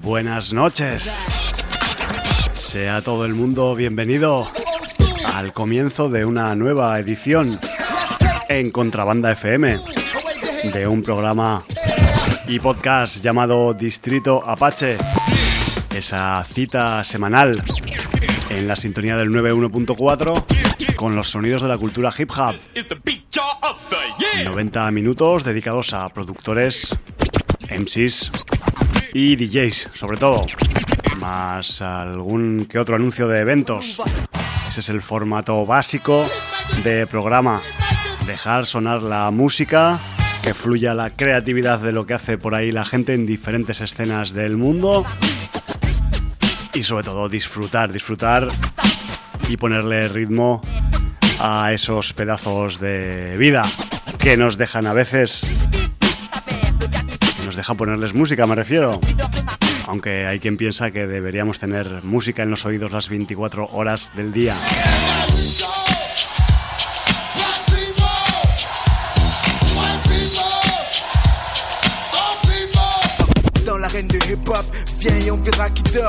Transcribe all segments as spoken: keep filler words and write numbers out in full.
buenas noches. Sea todo el mundo bienvenido al comienzo de una nueva edición en Contrabanda F M de un programa y podcast llamado Distrito Apache. Esa cita semanal en la sintonía del noventa y uno punto cuatro con los sonidos de la cultura hip hop. noventa minutos dedicados a productores, M Cs y D Js, sobre todo, más algún que otro anuncio de eventos. Ese es el formato básico de programa: dejar sonar la música, que fluya la creatividad de lo que hace por ahí la gente en diferentes escenas del mundo y sobre todo disfrutar, disfrutar y ponerle ritmo a esos pedazos de vida que nos dejan a veces, que nos dejan ponerles música, me refiero. Aunque hay quien piensa que deberíamos tener música en los oídos las veinticuatro horas del día. De hip hop, viens et on verra qui dort.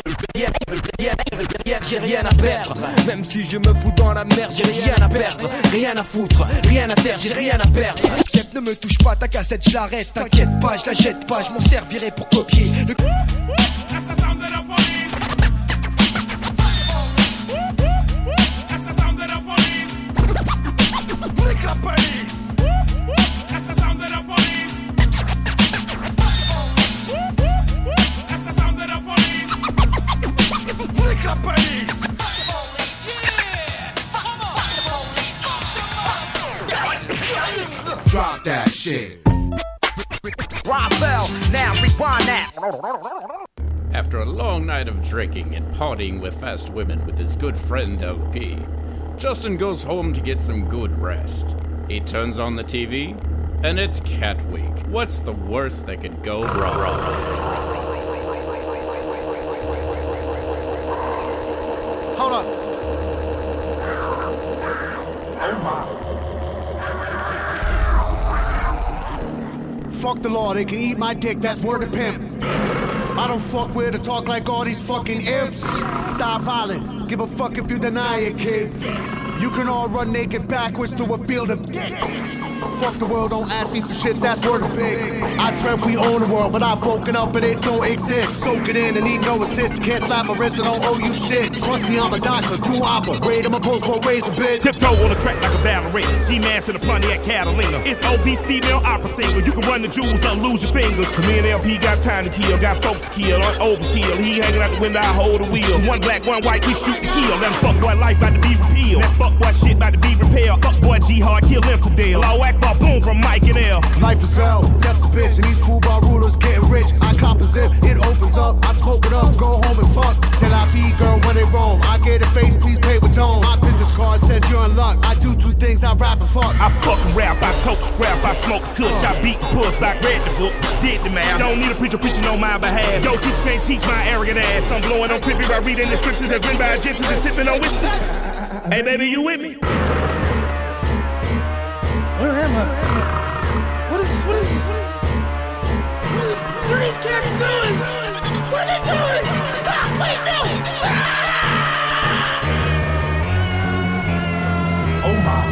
J'ai rien à perdre, même si je me fous dans la merde, j'ai rien à perdre, rien à foutre, rien à terre, j'ai rien à perdre. Chef, ne me touche pas, ta cassette, je l'arrête, t'inquiète pas, je la jette pas, je m'en servirai pour copier. Le... Drop that shit. Now rewind that. After a long night of drinking and partying with fast women with his good friend L P, Justin goes home to get some good rest. He turns on the T V, and it's Cat Week. What's the worst that could go wrong? Hold up. Oh my. Fuck the law, they can eat my dick, that's word of pimp. I don't fuck with or talk like all these fucking imps. Stop violent, give a fuck if you deny it, kids. You can all run naked backwards through a field of dicks. Fuck the world, don't ask me for shit, that's word of big. I dreamt we own the world, but I've woken up and it don't exist. Soak it in and need no assist, can't slap my wrist, I don't owe you shit. Trust me, I'm a doctor, do operate, I'm a post for raise a bit. Tiptoe on the track like a ballerina, ski mask in a Pontiac Catalina. It's obese female opera singer, you can run the jewels up, lose your fingers. Me and L P got time to kill, got folks to kill, on overkill. He hanging out the window, I hold the wheels. One black, one white, we shoot and kill. That fuck boy life about to be repealed. That fuck boy shit about to be repaired. Fuck boy G-Hard, kill infidel. Law Akbar, boom from Mike and L. Life is hell, death's a bitch, and these football rulers getting rich. I composite, it opens up, I smoke it up, go home and fuck. Till I be girl when they roam, I get a face, please pay with dome. My business card says you're in luck, I do two things, I rap and fuck. I fuck and rap, I talk scrap, I smoke kush, I beat puss, I read the books, did the math. Don't need a preacher preaching on my behalf. Yo, teacher can't teach my arrogant ass. I'm blowing on creepy by reading the scriptures that's written by Egyptians and sipping on whiskey. Hey baby, you with me? Where am I? What is, what is, what is, what is, what are these cats doing? What are they doing? Stop, wait, no, stop! Oh my.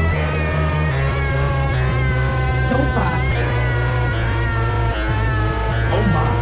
Don't cry. Oh my.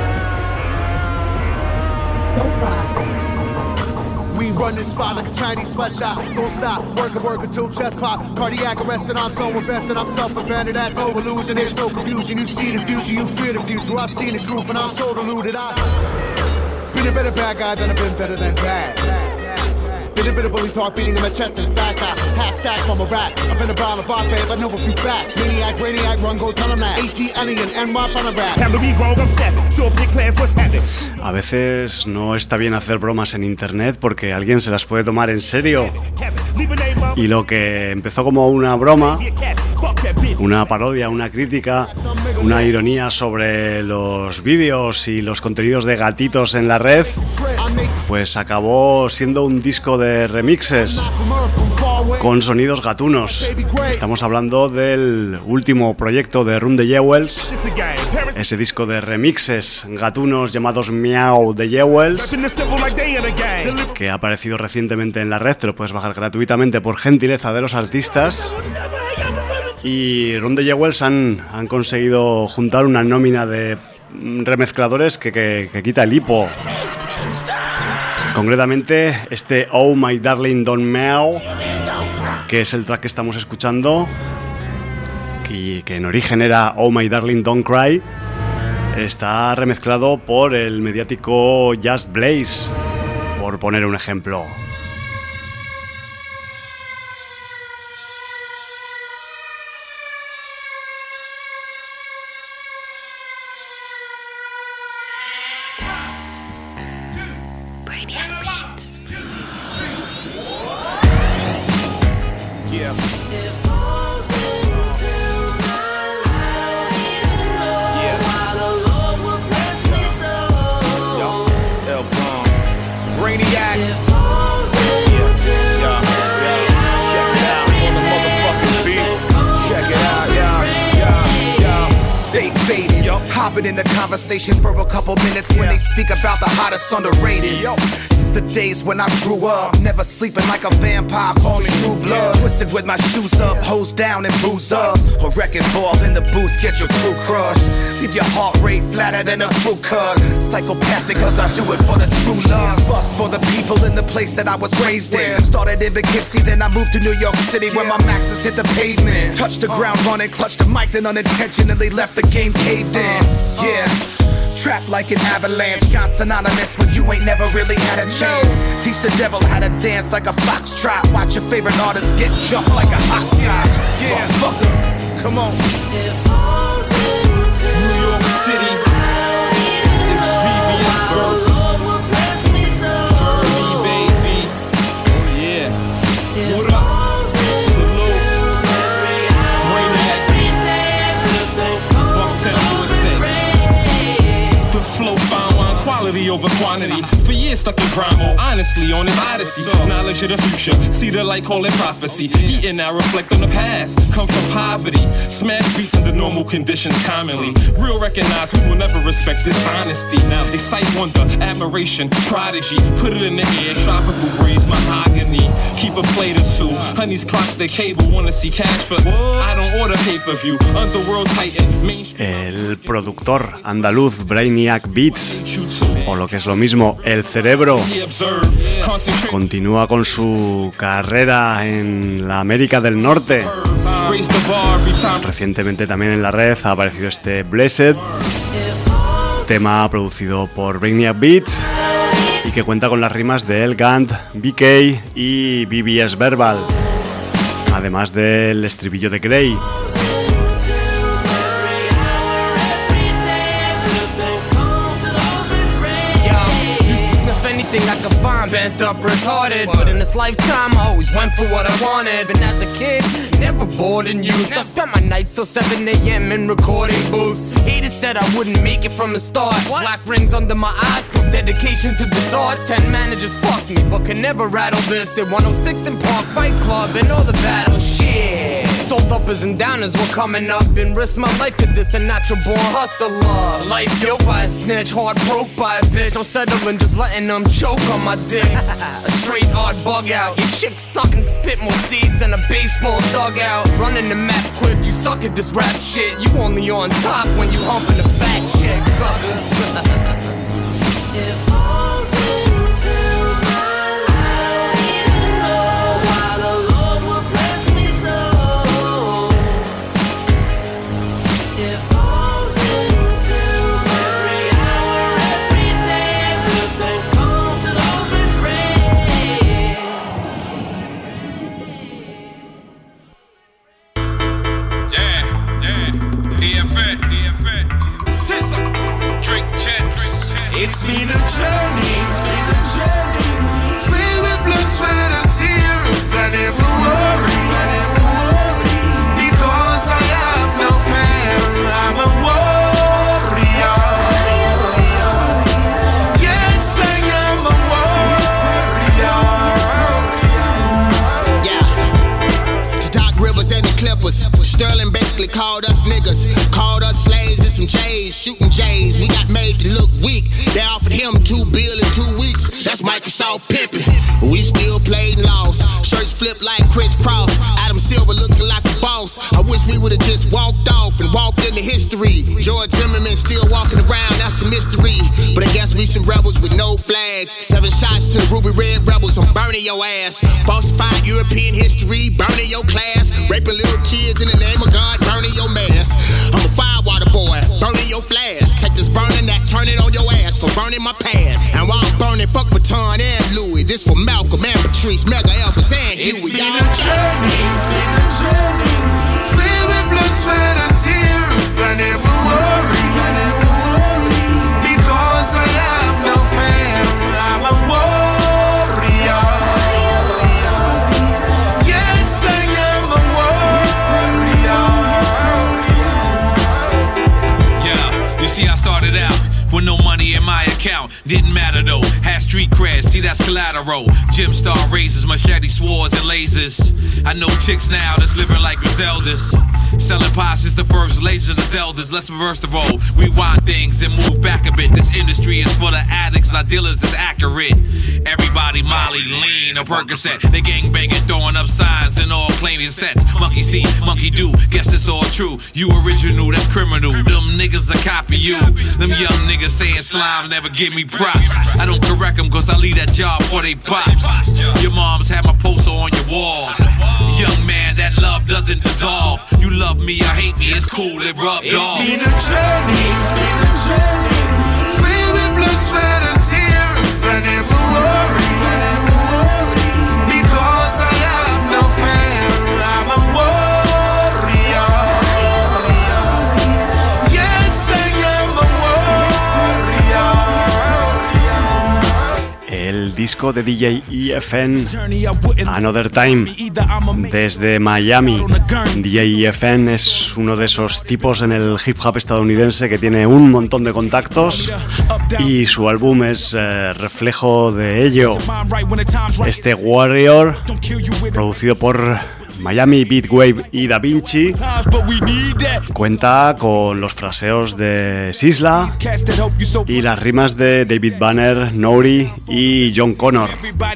Don't cry. We run this spot like a Chinese sweatshop. Don't stop, work and work until chest pop. Cardiac arrest and I'm so invested, I'm self-offended, that's no illusion. There's no confusion, you see the future, you fear the future. I've seen the truth and I'm so deluded. I've been a better bad guy than I've been better than bad. Been a bit of bully talk, beating in my chest. In fact, I half stack from a rat. I've been about a bot, babe, I know a few facts. Maniac, brainiac, run, go tell him that. AT, alien, and wap on a rap. Time to be wrong, I'm snapping. Show up your class, what's happening? A veces no está bien hacer bromas en internet porque alguien se las puede tomar en serio. Y lo que empezó como una broma, una parodia, una crítica, una ironía sobre los vídeos y los contenidos de gatitos en la red, pues acabó siendo un disco de remixes. con sonidos gatunos. Estamos hablando del último proyecto de Run the Jewels, ese disco de remixes gatunos llamados Meow the Jewels, que ha aparecido recientemente en la red. Te lo puedes bajar gratuitamente por gentileza de los artistas. Y Run the Jewels han, han conseguido juntar una nómina de remezcladores que, que, que quita el hipo. Concretamente este Oh My Darling Don't Meow, que es el track que estamos escuchando, que, que en origen era Oh My Darling Don't Cry, está remezclado por el mediático Just Blaze, por poner un ejemplo. In the conversation for a couple minutes when they speak about the hottest underrated. Since the days when I grew up, never sleeping like a vampire, call me True Blood. Twisted with my shoes up, hose down and booze up. A wrecking ball in the booth, get your crew crushed. Leave your heart rate flatter than a crew cut. Psychopathic cause I do it for the true love. Fuss for the people in the place that I was raised in. Started in Poughkeepsie, then I moved to New York City where my maxes hit the pavement. Touched the ground running, clutched the mic, then unintentionally left the game caved in. Yeah, trapped like an avalanche, got synonymous when you ain't never really had a chance. Teach the devil how to dance like a foxtrot. Watch your favorite artist get jumped like a hopscotch. Yeah, fucker, come on. New York City, it's Viviansburg. Fergie, baby, oh yeah. What up? Quality over quantity. For years stuck in crime mode, honestly on this odyssey. Knowledge of the future, see the light, call it prophecy. Eating now reflect on the past, come from poverty. Smash beats under normal conditions commonly. Real recognize we will never respect this honesty. Now excite wonder, admiration, prodigy. Put it in the air, tropical breeze, mahogany. Keep a plate or two, honeys clock the cable. Wanna see cash for I don't order pay-per-view. Underworld Titan, mainstream. El productor andaluz Brainiac Beats, o lo que es lo mismo, El Cerebro, continúa con su carrera en la América del Norte. Recientemente también en la red ha aparecido este Blessed, tema producido por Brainiac Beats y que cuenta con las rimas de El Gant, B K y B B S Verbal, además del estribillo de Grey. I could find bent up, retarded, but in this lifetime I always went for what I wanted. And as a kid, never bored in youth. I spent my nights till seven a.m. in recording booths. Haters said I wouldn't make it from the start. Black rings under my eyes prove dedication to this art. Ten managers fucked me, but can never rattle this. At one oh six in Park Fight Club and all the battles, shit. Sold uppers and downers were coming up and risked my life to this, a natural born hustler. Life killed by a snitch, heart broke by a bitch. No settling, just letting them choke on my dick. A straight hard bug out. Your chick sucking spit more seeds than a baseball dugout. Running the map quick, you suck at this rap shit. You only on top when you humping a fat chick, sucker. It falls into my life, even though why the Lord will bless me so. It falls into every hour, every day. Good things come to those with rain. Yeah, yeah, E F A, E F A. Sissa, Drake Chet, Drake Chet. It's me, the Joe. shooting J's. We got made to look weak. They offered him two bill in two weeks. That's Microsoft pimping. We still played and lost. Shirts flipped like crisscross. Adam Silver looking like a boss. I wish we would've just walked off and walked into history. George Zimmerman still walking around, that's a mystery. But I guess we some rebels with no flags. Seven shots to the Ruby Red Rebels, I'm burning your ass. Falsified European history, burning your class. Raping little kids in the name of God, burning your mask. I'm a firewater boy, burning your flask. Take this burning that, turn it on your ass for burning my past. And while I'm burning, fuck Vuitton and Louis. This for Malcolm and Patrice, Mega Elvis and Huey. It's been a journey, filled with blood, sweat and tears. I never worry, because I have no fear. I'm a warrior. Yes, I am a warrior. Yeah, you see I started out with no money in my account, didn't matter though. Had street cred, see that's collateral. Gym star razors, machete swords and lasers. I know chicks now that's living like Griseldas. Selling pies since the first Legend of Zeldas. Let's reverse the role, rewind things and move back a bit. This industry is for the addicts, not dealers that's accurate. Everybody Molly, lean, or Percocet. They gang banging, throwing up signs and all claiming sets. Monkey see, monkey do, guess it's all true. You original, that's criminal. Them niggas a copy you. Them young niggas saying slime never give me props. I don't correct them cause I leave that job for they pops. Your moms had my poster on your wall. Young man, that love doesn't dissolve. You love me or hate me, it's cool, it rubbed off. It's been a journey, filled with blood, sweat and tears. I never worry, because I have no fear. I'm a warrior. Yes, I am a warrior. El disco de D J E F N, Another Time, desde Miami. D J E F N es uno de esos tipos en el hip hop estadounidense que tiene un montón de contactos y su álbum es eh, reflejo de ello. Este Warrior, producido por Miami, Beatwave y Da Vinci, cuenta con los fraseos de Sisla y las rimas de David Banner, Nori y John Connor.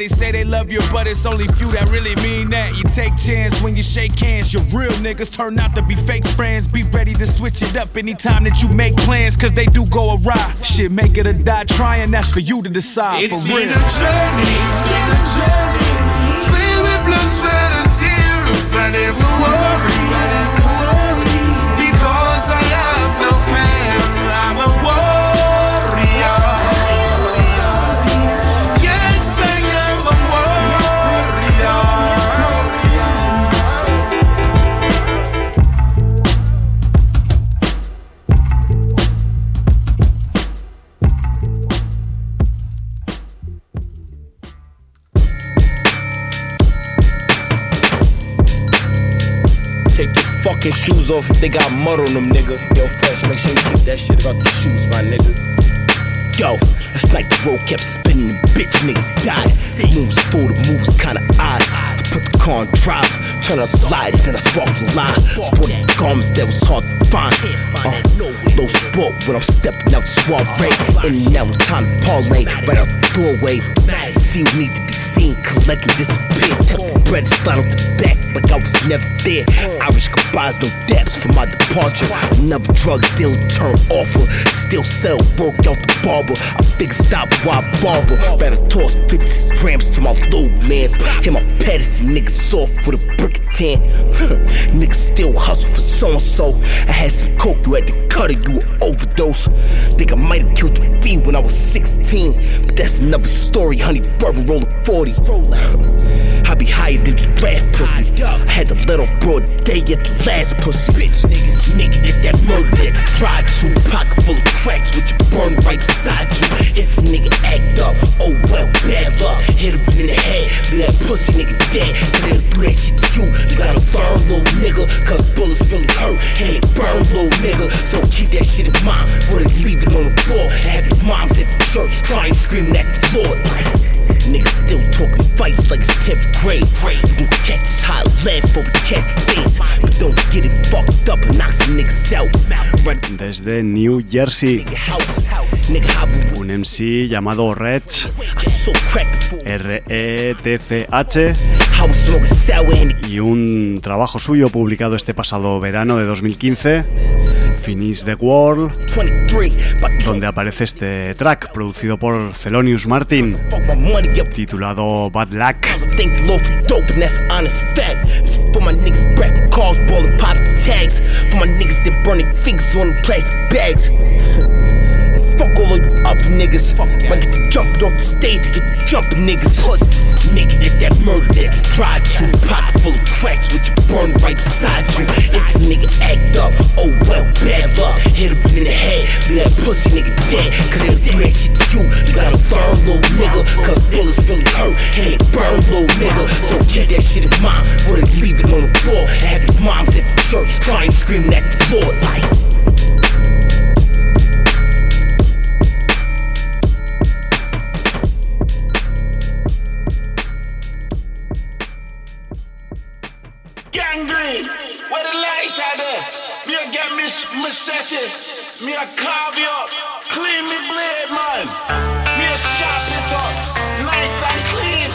It's been a journey, filled with blood, sweat and tears. I never worry, because I have no fear. I'm a warrior. Yes, I am a Fucking shoes off if they got mud on them, nigga. Yo, Fresh, make sure you keep that shit about the shoes, my nigga. Yo, last night the road kept spinning, the bitch niggas died. Moves forward, moves kinda odd. I put the car on drive, turn up the light, then I sparked the line. Sported garments that was hard to find. Uh, low sport when I'm stepping out the soiree. In and out, time to parlay, right out the doorway. See who need to be seen, collecting disappear. Tuck the bread and slide off the back like I was never there. Irish goodbyes, no debts for my departure. Another drug dealer turned offer. Still sell, broke out the barber. I figured stop while I bother. Rather toss fifty grams to my low mans. Hit my pedals and niggas soft with a brick of tan. Niggas still hustle for so and so. I had some coke, you had to cut it, you were overdose. Think I might have killed the fiend when I was sixteen, but that's another story. Honey bourbon roll a forty. I be higher than giraffe pussy. I had to let off broad day at the last pussy. Bitch niggas, nigga, this that murder that you tried to. Pocket full of cracks with your burn right beside you. If a nigga act up, oh well, bad luck. Hit him in the head, leave that pussy nigga dead. Cause they'll do that shit to you. You gotta burn, little nigga, cause bullets really hurt. And they burn, little nigga. So keep that shit in mind before they leave it on the floor. And have your moms at the church crying, screaming at the Lord. Niggas still talking fights like it's tenth grade. You can Catch is hot left for catch things, but don't get it fucked up and knock some niggas out. Desde New Jersey, un M C llamado Reg, R E T C H, y un trabajo suyo publicado este pasado verano de dos mil quince, Finish the World, donde aparece este track producido por Thelonious Martin titulado Bad Luck. Fuck all of you up niggas. Might get to jumping off the stage, get to jumping niggas. Puss, nigga, it's that murder that you tried to. Pocket full of cracks with you burn right beside you. If a nigga act up, oh well, bad luck. Hit him in the head, leave that pussy nigga dead. Cause they do that shit to you, you gotta burn, little nigga. Cause bullets really hurt, and they burn, little nigga. So keep that shit in mind, before they leave it on the floor. And have your moms at the church crying, screaming at the Lord like. Gangrene, where the light are there? Me a get me machete, me a carve you up, clean me blade, man. Me a sharp it up, nice and clean.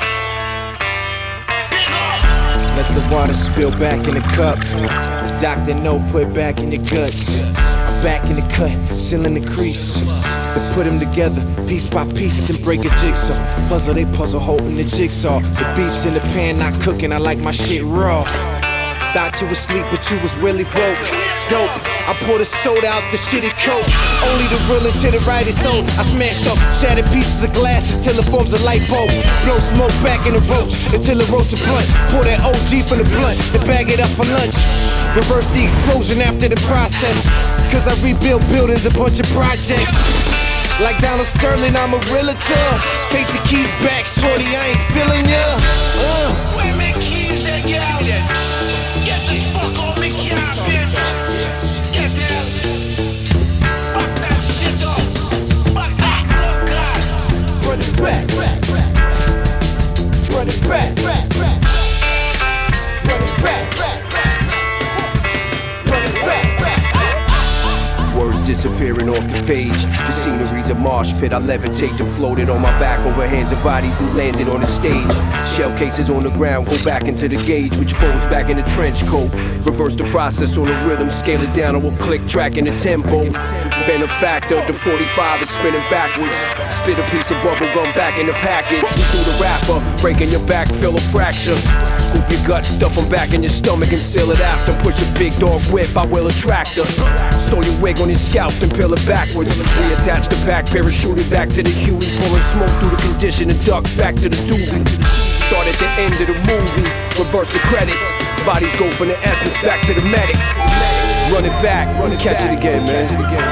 Big up. Let the water spill back in the cup. As Doctor No, put it back in your guts. I'm back in the cut, still in the crease. They put them together, piece by piece, then break a jigsaw. Puzzle, they puzzle, holding the jigsaw. The beef's in the pan, not cooking, I like my shit raw. Thought you was asleep, but you was really woke. Dope, I poured a soda out the shitty coke. Only the real until the right is sold. I smash up shattered pieces of glass until it forms a light bulb. Blow smoke back in the roach until it roach a blunt. Pour that O G from the blunt and bag it up for lunch. Reverse the explosion after the process. Cause I rebuild buildings, a bunch of projects. Like Donald Sterling, I'm a realtor. Take the keys back, shorty, I ain't feeling ya. Uh. Where me keys they get out? Get the fuck off me, car, bitch. Get there. Fuck that shit up. Fuck that, oh God. Run it back, back, back. Run it back, back, back. Run it back, back, back. Run it back, back. Words disappearing off the page. The scenery's a marsh pit. I levitate and floated on my back over hands and bodies and landed on the stage. Shell cases on the ground, go back into the gauge, which folds back in the trench coat. Reverse the process on the rhythm, scale it down, and we'll click track in the tempo. Benefactor, the forty-five is spinning backwards. Spit a piece of bubble gum back in the package. We through the wrapper, breaking your back, fill a fracture. Scoop your gut, stuff them back in your stomach and seal it after. Push a big dog whip, I will a tractor. Sew your wig on your scalp and peel it backwards. Reattach the pack, parachute it back to the Huey. Pulling smoke through the condition and ducks back to the doobie. Start at the end of the movie, reverse the credits. Bodies go from the essence back to the medics. Run it back, run it, catch it again, man.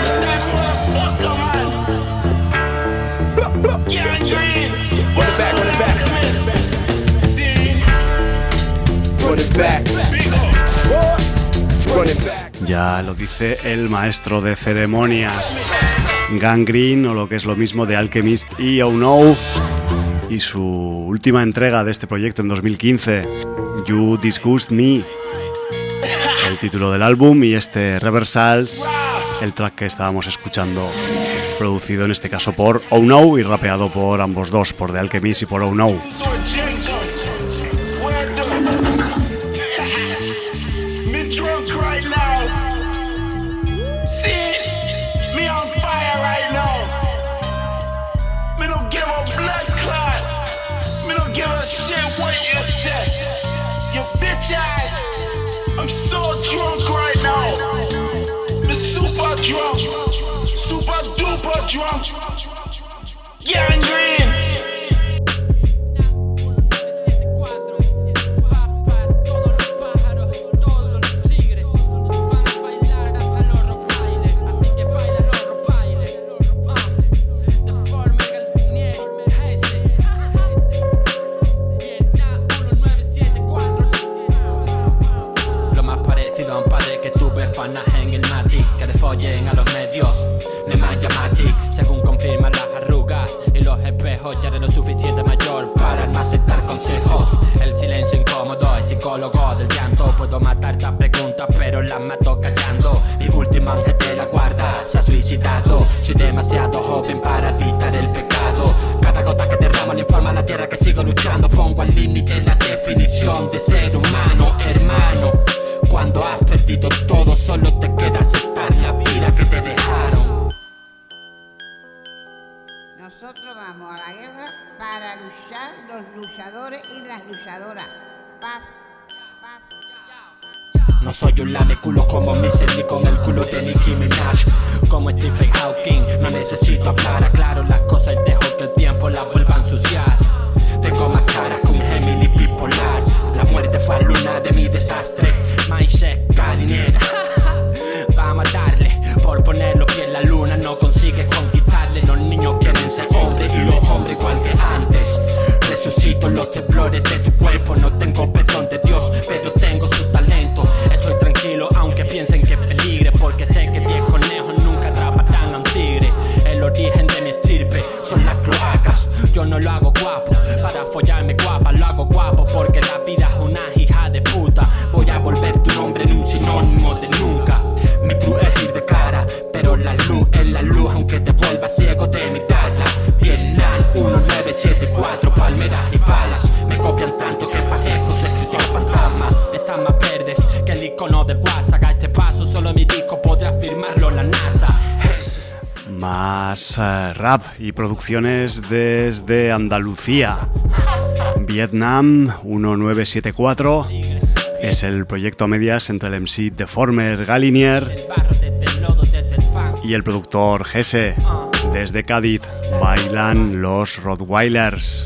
Run it back, run it back. Run it back. Run it back. Ya lo dice el maestro de ceremonias, Gangrene, o lo que es lo mismo de Alchemist y Oh No, y su última entrega de este proyecto en dos mil quince, You Disgust Me, el título del álbum, y este Reversals, el track que estábamos escuchando, producido en este caso por Oh No y rapeado por ambos dos, por The Alchemist y por Oh No. I'm so drunk right now. I'm super drunk, super duper drunk. Gangrene. A los medios, de Mathematic, según confirman las arrugas. fugaz y los espejos ya eran lo suficiente mayor para no aceptar consejos. El silencio incómodo es psicólogo del llanto. Puedo matar estas preguntas pero las mato callando. Mi último ángel de la guarda se ha suicidado. Soy demasiado joven para evitar el pecado. Cada gota que derramo le informa a la tierra que sigo luchando. Pongo al límite la definición de ser humano, hermano. Cuando has perdido todo solo te queda aceptar la vida que te dejaron. Nosotros vamos a la guerra para luchar los luchadores y las luchadoras. Paz, paz. No soy un lameculo como Miser ni con el culo de Nicki Minaj. Como Stephen Hawking, no necesito hablar. Aclaro las cosas y dejo que el tiempo las vuelva a ensuciar. Tengo más caras que un Gemini bipolar. La muerte fue luna de mi desastre. Maisha dinera. Vamos a darle. Por poner los pies en la luna no consigues conquistarle. Los niños quieren ser hombres y los hombres igual que antes. Resucito los temblores de tu cuerpo. No tengo perdón de Dios, pero tengo su talento. Estoy tranquilo aunque piensen que peligre, porque sé que diez conejos nunca atraparán a un tigre. El origen de mi estirpe son las cloacas. Yo no lo hago guapo para follarme guapa, lo hago guapo porque la vida es una hija de puta. Voy a volver tu nombre en un sinónimo de nunca. Mi cruz es ir de cara, pero la luz es la luz aunque te vuelvas ciego de mirarla. Vietnam uno nueve siete cuatro, palmeras y balas. Me copian tanto que parezco su escritor fantasma. Están más verdes que el icono del WhatsApp. A este paso solo mi disco podrá firmarlo la NASA. Más uh, rap y producciones desde Andalucía. Vietnam uno nueve siete cuatro es el proyecto a medias entre el M C Deformer Galinier y el productor Gese. Desde Cádiz bailan los Rottweilers.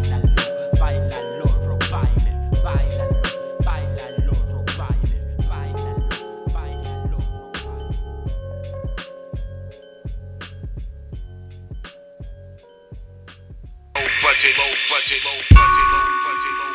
Budget, low budget, low budget, low budget, low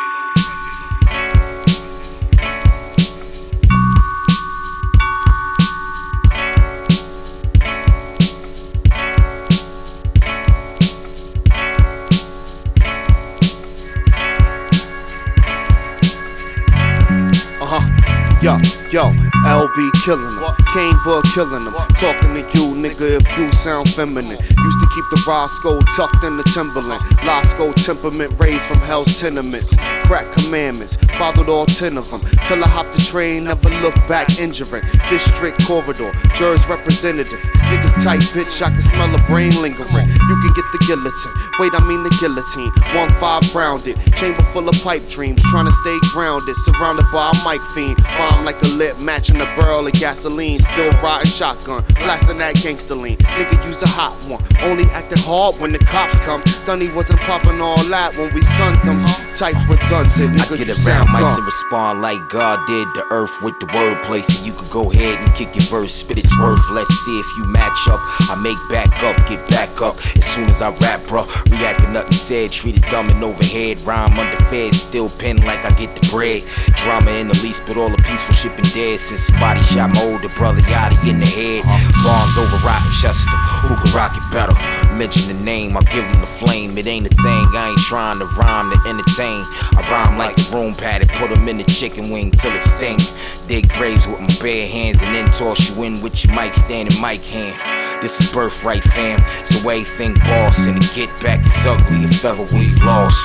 Uh huh. Yo, yo, L B killing them, Kane Bug killing them. Talking to you, nigga, if you sound feminine. Used to keep the Roscoe tucked in the Timberland. Lasco temperament raised from hell's tenements. Crack commandments, followed all ten of them. Till I hopped the train, never looked back injuring. District corridor, jurors representative. Niggas tight, bitch, I can smell a brain lingering. You can get the guillotine, wait, I mean the guillotine. One five rounded, chamber full of pipe dreams. Trying to stay grounded, surrounded by a mic fiend. Bomb like a lit match in a barrel of gasoline. Still riding shotgun, blasting that gangster lean. Nigga use a hot one, only acting hard when the cops come. Dunny wasn't popping all that when we sunned them. Type redundant, nigga, I get you around sound mics dumb. and respond like God did the earth with the wordplay. So you could go ahead and kick your verse, spit its worth. Let's see if you match up. I make back up, get back up as soon as I rap, bruh. Reacting nothing said, treated dumb and overhead. Rhyme under fed, still pen like I get the bread. Drama in the least, but all the peaceful shit been dead since somebody shot my older brother Yachty in the head. Bombs over Rochester, who can rock it better? Mention the name, I'll give him the flame. It ain't a thing, I ain't trying to rhyme to entertain. I rhyme like the room padded, put them in the chicken wing till it sting. Dig graves with my bare hands and then toss you in with your mic stand and mic hand. This is birthright, fam, so everything boss. And to get back is ugly if ever we've lost.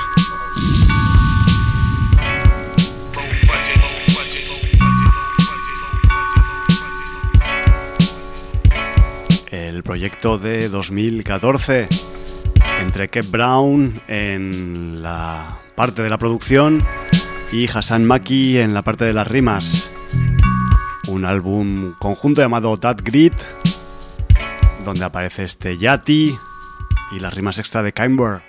El proyecto de dos mil catorce entre Kev Brown en la parte de la producción y Hassan Maki en la parte de las rimas. Un álbum conjunto llamado That Grit, donde aparece este Yachty y las rimas extra de Kimber.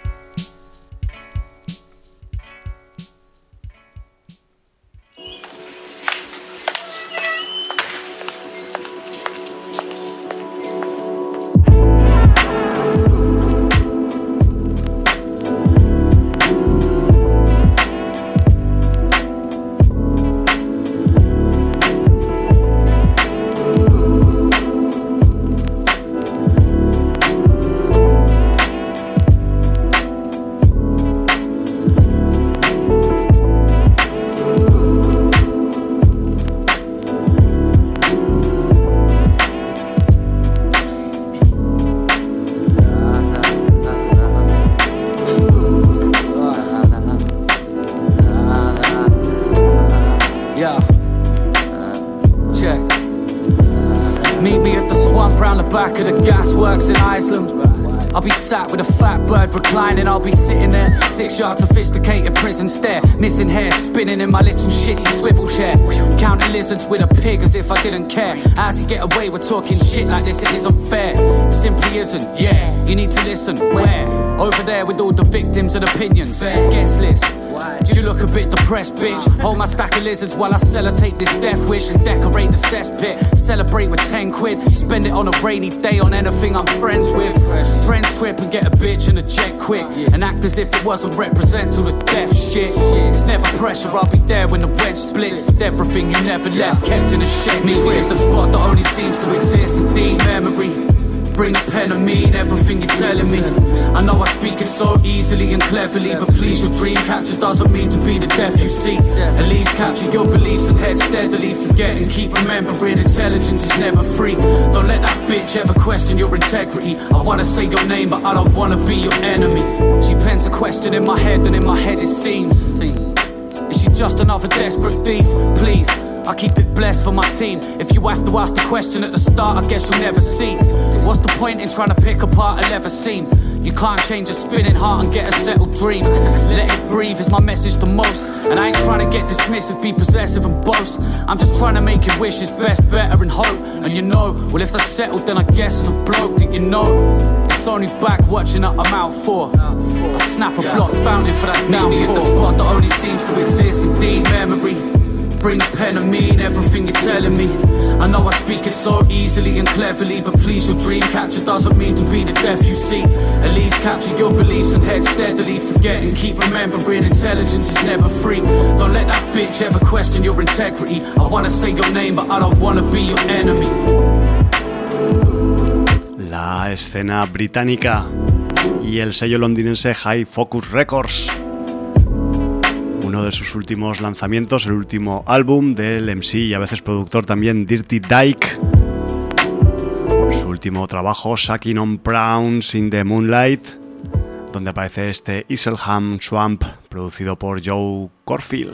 round the back of the gasworks in Iceland. I'll be sat with a fat bird reclining. I'll be sitting there, six yard sophisticated prison stare, missing hair, spinning in my little shitty swivel chair, counting lizards with a pig as if I didn't care. How's he get away with talking shit like this? It isn't fair. It simply isn't. Yeah, you need to listen. Where? Over there with all the victims and opinions. Guest list. You look a bit depressed, bitch. Hold my stack of lizards while I sellotape this death wish and decorate the cesspit. Celebrate with ten quid. Spend it on a rainy day on anything I'm friends with. Friends trip and get a bitch and a jet quick, and act as if it wasn't represent till the death shit. It's never pressure, I'll be there when the wedge splits. With everything you never left kept in a shed. Me here's the spot that only seems to exist in deep memory. Bring a pen and mean everything you're telling me. I know I speak it so easily and cleverly, but please, your dream capture doesn't mean to be the death you see. At least capture your beliefs and head steadily. Forget and keep remembering intelligence is never free. Don't let that bitch ever question your integrity. I wanna say your name, but I don't wanna be your enemy. She pens a question in my head, and in my head it seems, is she just another desperate thief? Please, I keep it blessed for my team. If you have to ask the question at the start, I guess you'll never see. What's the point in trying to pick apart a leather seam? You can't change a spinning heart and get a settled dream. Let it breathe is my message to most. And I ain't trying to get dismissive, be possessive and boast. I'm just trying to make your wishes best, better and hope. And you know, well if they're settled then I guess as a bloke that you know, it's only back watching that I'm out for. I snap a block, found it for that downpour. At the spot that only seems to exist in deep memory. Bring a pen and mean everything you're telling me. I know I speak it so easily and cleverly, but please, your dream capture doesn't mean to be the death you see. At least capture your beliefs and head steadily. Forget and keep remembering intelligence is never free. Don't let that bitch ever question your integrity. I wanna say your name, but I don't wanna be your enemy. La escena británica y el sello londinense High Focus Records. Uno de sus últimos lanzamientos, el último álbum del M C y a veces productor también Dirty Dyke. Su último trabajo, Sucking on Prawns in the Moonlight, donde aparece este Isleham Swamp, producido por Joe Corfield.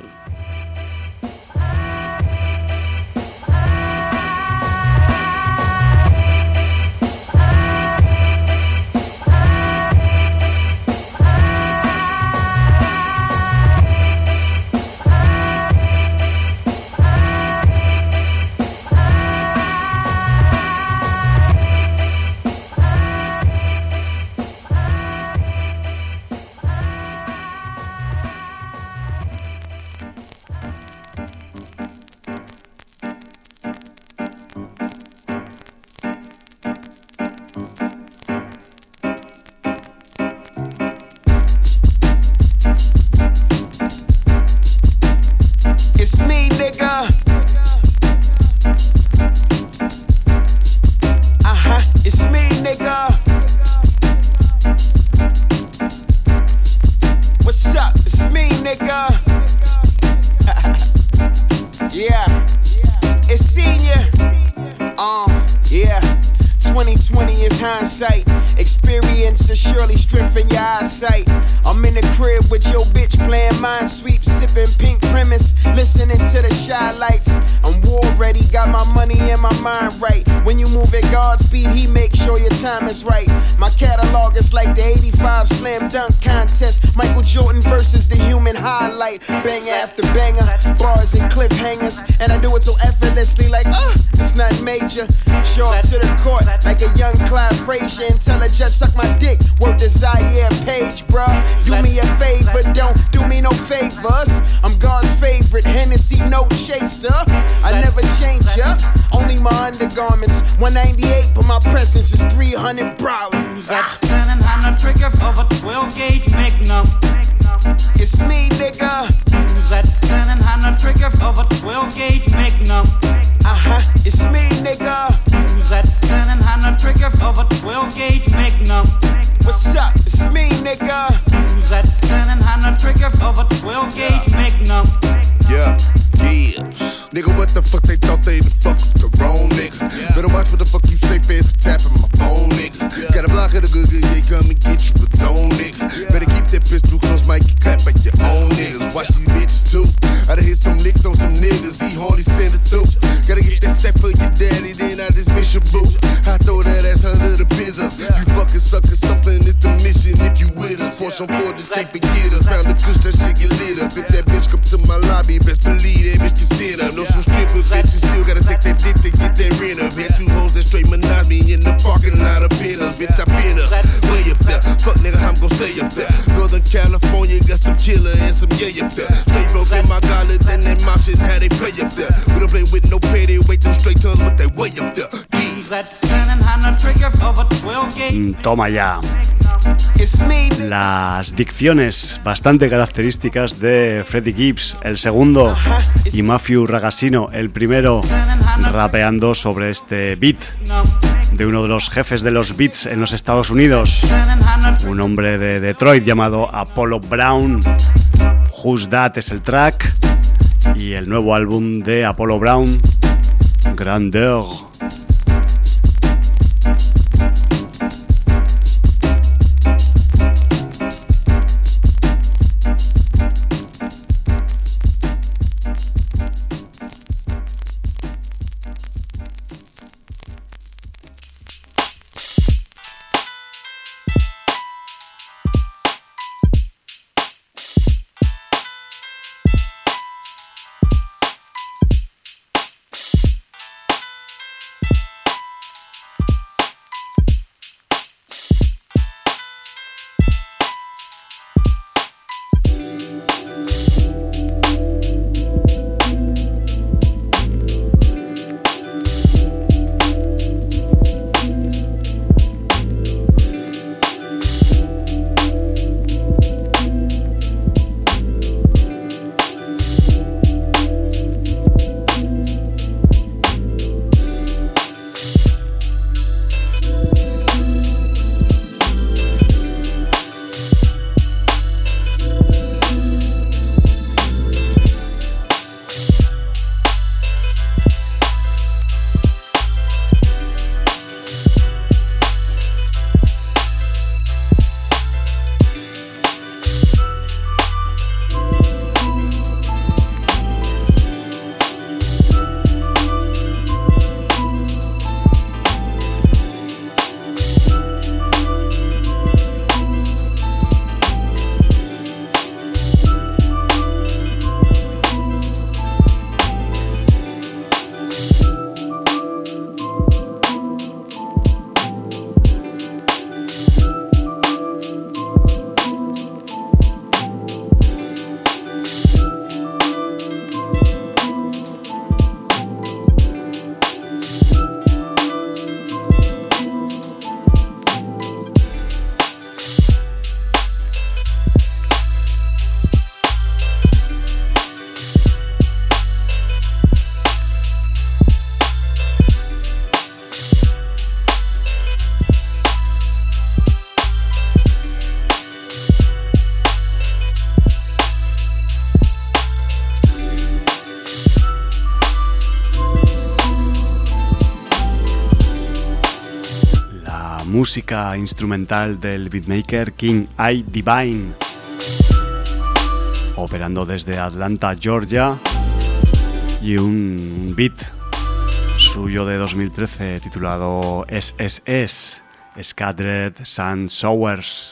Bang after banger, bars and cliffhangers, and I do it so effortlessly, like, uh, it's nothing major. Show up to the court like a young Clyde Frazier until I just suck my dick. Work the Zaire page, bruh. Do me a favor, don't do me no favors. I'm God's favorite, Hennessy, no chaser. I never change up, only my undergarments. one ninety-eight, but my presence is three hundred dollars. That's seven hundred trigger of a twelve gauge Magnum. It's me, nigga. Use that seven hundred trigger of a twelve gauge Magnum. Uh-huh, it's me, nigga. Use that seven hundred trigger of a twelve gauge Magnum. What's up? It's me, nigga. Use that seven hundred trigger of a twelve gauge Magnum. Yeah, yeah. Nigga, what the fuck they thought they done fuck with the wrong nigga? Yeah. Better watch what the fuck you say fast for tapping my phone, nigga. Yeah. Got a block of the good, good, yeah, come and get you a zone, nigga. Yeah. Better keep that pistol close, might get clapped by your own niggas. Watch these bitches too. I done hit some licks on some niggas, he hardly send it through. Gotta get that set for your daddy, then I just miss your boo. I throw that rush on forward, just can't forget us. Found the kush, that shit get lit up. If that bitch come to my lobby, best believe that bitch can sit up. Know some strippers, bitch, you still gotta take that dick to get that rent up. Had two hoes that straight menage me in the parking lot of Bentley. Bitch, I been up, way up there. Fuck nigga, I'm gon' stay up there. Northern California got some killer and some yay up there. Straight broke in my gauntlet, then that mom shit how they play up there. We don't play with no payday, wait them straight tongues, but they way up there. Toma ya. Las dicciones bastante características de Freddie Gibbs, el segundo, y Matthew Ragazzino, el primero, rapeando sobre este beat de uno de los jefes de los beats en los Estados Unidos, un hombre de Detroit llamado Apollo Brown. Who's That es el track, y el nuevo álbum de Apollo Brown, Grandeur. Música instrumental del beatmaker King I Divine, operando desde Atlanta, Georgia, y un beat suyo de dos mil trece titulado S S S, Scattered Sun Showers.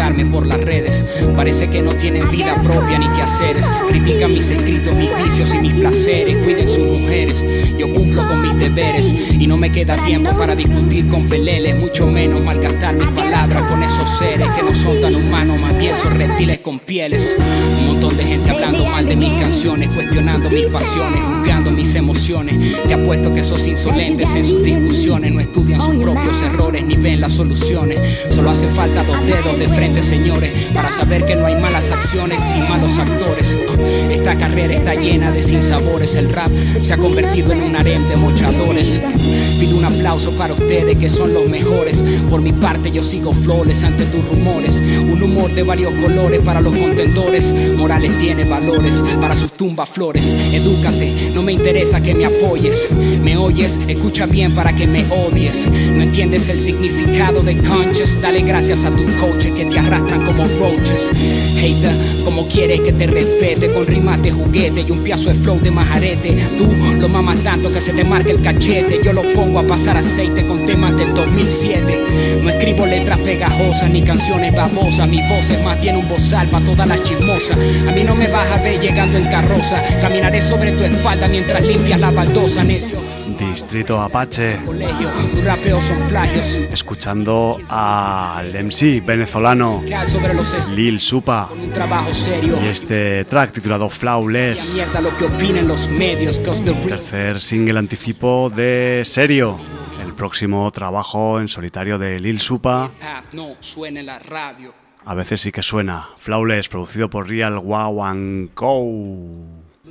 insultarme por las redes. Parece que no tienen vida propia ni quehaceres. Critican mis escritos, mis vicios y mis placeres. Cuiden sus mujeres, yo cumplo con mis deberes. Y no me queda tiempo para discutir con peleles, mucho menos malgastar mis palabras con esos seres que no son tan humanos, más bien son reptiles con pieles. Un montón de gente hablando mal de mis canciones, cuestionando mis pasiones, juzgando mis emociones. Te apuesto que esos insolentes en sus discusiones no estudian sus propios errores ni ven las soluciones. Solo hacen falta dos dedos de frente, señores, para saber que no hay malas acciones y malos actores. Esta carrera está llena de sinsabores. El rap se ha convertido en un harem de mochadores. Pido un aplauso para ustedes que son los mejores. Por mi parte yo sigo flores ante tus rumores. Un humor de varios colores para los contendores. Morales tiene valores para sus tumbas flores. Edúcate, no me interesa que me apoyes. Me oyes, escucha bien para que me odies. No entiendes el significado de conscious. Dale gracias a tus coaches que te arrastran como roaches. Hater, como quieres que te respete, con rimas de juguete y un piazo de flow de majarete. Tú lo mamas tanto que se te marca el cachete. Yo lo pongo a pasar aceite con temas del dos mil siete. No escribo letras pegajosas ni canciones babosas. Mi voz es más bien un bozal pa' todas las chismosas. A mí no me vas a ver llegando en carroza. Caminaré sobre tu espalda mientras limpias la baldosa, necio. Distrito Apache, tu rapeo son plagios. Escuchando al M C venezolano Lil Supa y este track titulado Flawless, lo que opinen los medios, tercer single anticipo de Serio, el próximo trabajo en solitario de Lil Supa. No suena en la radio. A veces sí que suena. Flawless, producido por Real Wow and Co.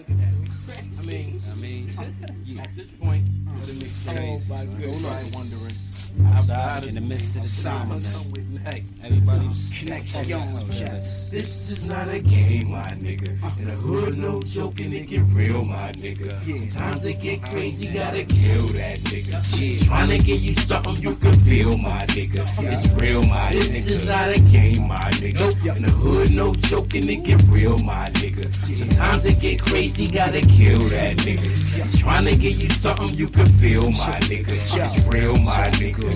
Outside in the midst of the summer, hey, everybody's connection. This is not a game, my nigga. In the hood, no joking, it get real, my nigga. Sometimes it get crazy, gotta kill that nigga. Tryna give you something you can feel, my nigga. It's real, my nigga. This is not a game, my nigga. In the hood, no joking, it get real, my nigga. Sometimes it get crazy, gotta kill that nigga. Tryna give you something you can feel, my nigga. It's real, my nigga.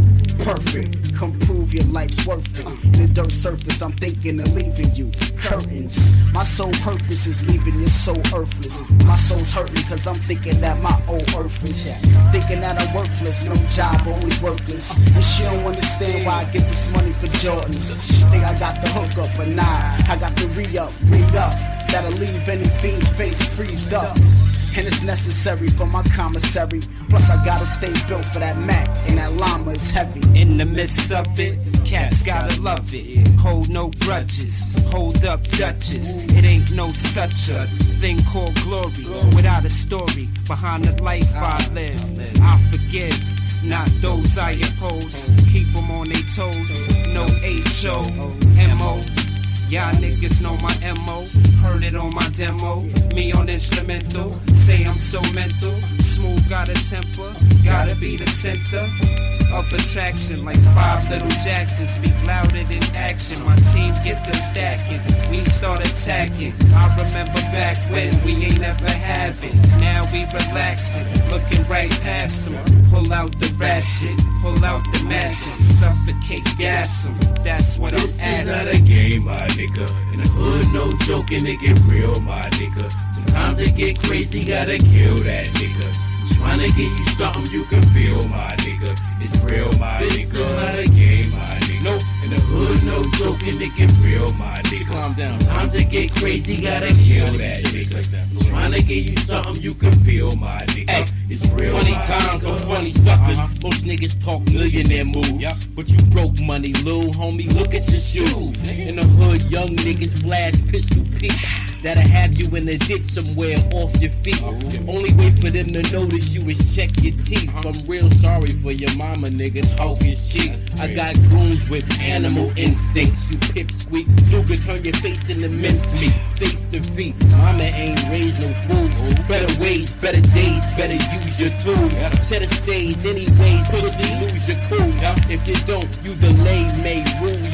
Perfect, come prove your life's worth it. In the dirt surface, I'm thinking of leaving you. Curtains, my sole purpose is leaving your soul earthless. My soul's hurting cause I'm thinking that my old earth is. Thinking that I'm worthless, no job, always workless. And she don't understand why I get this money for Jordans. She think I got the hook up, but nah, I got the re-up, read up. That'll leave any fiend's face freezed up. And it's necessary for my commissary. Plus I gotta stay built for that Mac, and that llama is heavy. In the midst of it, cats gotta love it. Hold no grudges, hold up Dutches. It ain't no such a thing called glory without a story behind the life I live. I forgive, not those I oppose. Keep them on their toes, no H O M O. Y'all niggas know my M O, heard it on my demo. Me on instrumental, say I'm so mental. Smooth got a temper, gotta be the center of attraction. Like five little Jacksons, speak louder than action. My team get the stacking, we start attacking. I remember back when we ain't ever having. Now we relaxing, looking right past them. Pull out the ratchet, pull out the matches, suffocate, gas them. That's what I'm asking. This is not a game, my nigga. In the hood, no joking, it get real, my nigga. Sometimes it get crazy, gotta kill that nigga. Tryna give you something you can feel, my nigga. It's real, my this nigga. This is not a game, my nigga. Nope. In the hood, no joking, it get real, my nigga. Calm down. Sometimes it get crazy, gotta kill that nigga. Tryna give you something you can feel, my nigga. Hey, it's real, funny times for funny suckers. Uh-huh. Most niggas talk millionaire moves, yep. But you broke money, lil homie. Look at your shoes. In the hood, young niggas flash pistol peek. That'll have you in the ditch somewhere off your feet. Uh-huh. Only way for them to notice you is check your teeth. Uh-huh. I'm real sorry for your mama, nigga, talking shit. I got goons with animal instincts. You pipsqueak, Luger, turn your face into mincemeat. Face to feet, mama ain't raised no fool. Better ways, better days, better use your tool. Set a stage anyways, pussy, lose your cool. If you don't, you delay, may rule, you lose.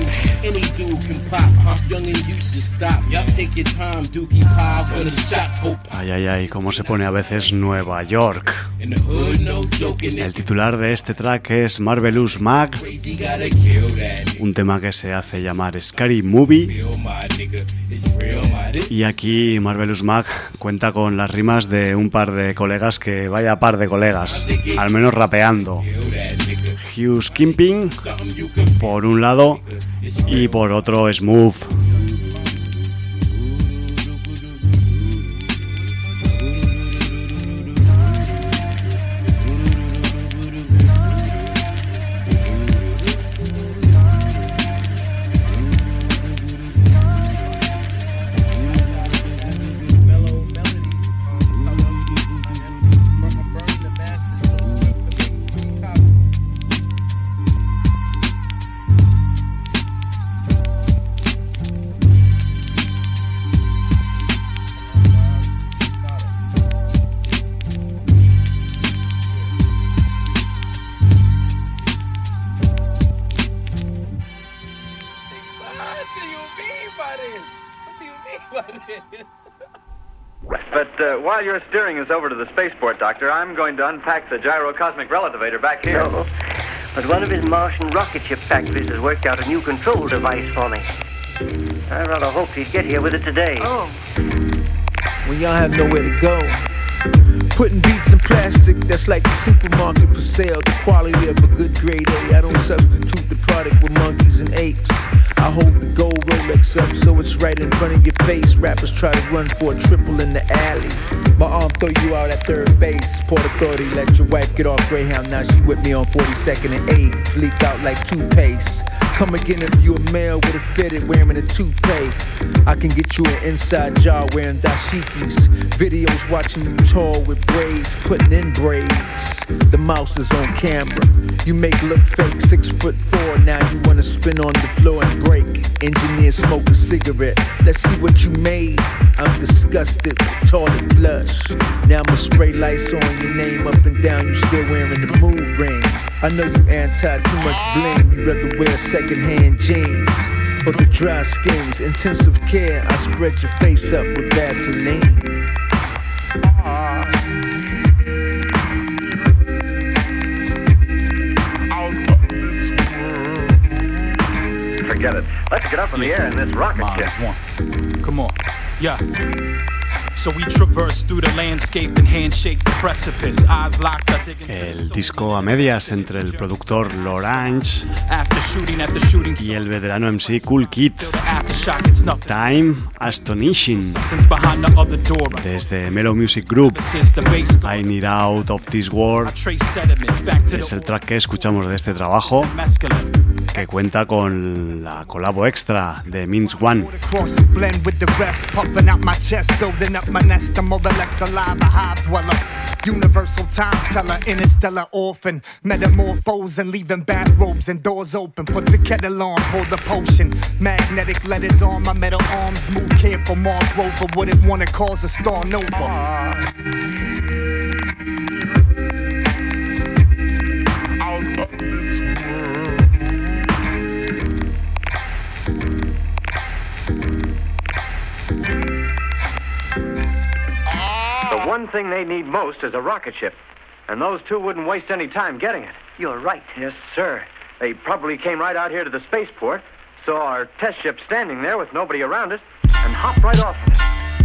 Any dude can pop, huh? Young and you should stop. Yup, take your time, dookie pie for the shots go. Ay, ay, ay, cómo se pone a veces Nueva York. El titular de este track es Marvelous Mag, un tema que se hace llamar Scary Movie. Y aquí Marvelous Mag cuenta con las rimas de un par de colegas que vaya par de colegas, al menos rapeando. Hugh Skimping por un lado y por otro Smooth. But uh, while you're steering us over to the spaceport, Doctor, I'm going to unpack the gyrocosmic relativator back here. No, but one of his Martian rocket ship factories has worked out a new control device for me. I rather hoped he'd get here with it today. Oh. When y'all have nowhere to go, putting beats in plastic, that's like the supermarket for sale. The quality of a good grade A. I don't substitute the product with monkeys and apes. I hold the gold Rolex up so it's right in front of your face. Rappers try to run for a triple in the alley. My arm throw you out at third base. Port Authority let your wife get off Greyhound. Now she with me on forty-second and eighth. Leak out like toothpaste. Come again if you a male with a fitted wearing a toupee. I can get you an inside job wearing dashikis. Videos watching you tall with braids, putting in braids. The mouse is on camera. You make look fake, six foot four. Now you wanna spin on the floor and break. Engineer smoke a cigarette. Let's see what you made. I'm disgusted, tall and blush. Now I'ma spray lights on your name up and down. You still wearing the mood ring. I know you anti too much bling. You rather wear secondhand jeans. For the dry skins, intensive care. I spread your face up with Vaseline. Forget it. Let's get up in the air in this rocket ship. One. Come on. Yeah. So we traverse through the landscape and handshake the precipice. Eyes locked, I dig into El disco a medias entre el productor L'Orange y el veterano M C Cool Kid. Time Astonishing. Desde Mellow Music Group, I Need Out of This World es el track que escuchamos de este trabajo, que cuenta con la colabo extra de Means One. My nest, I'm more or less alive, a hive dweller. Universal time teller, interstellar orphan. Metamorphose and leaving bathrobes and doors open. Put the kettle on, pour the potion. Magnetic letters on my metal arms. Move careful, Mars rover. Wouldn't want to cause a storm nova. One thing they need most is a rocket ship, and those two wouldn't waste any time getting it. You're right. Yes, sir. They probably came right out here to the spaceport, saw our test ship standing there with nobody around it, and hopped right off of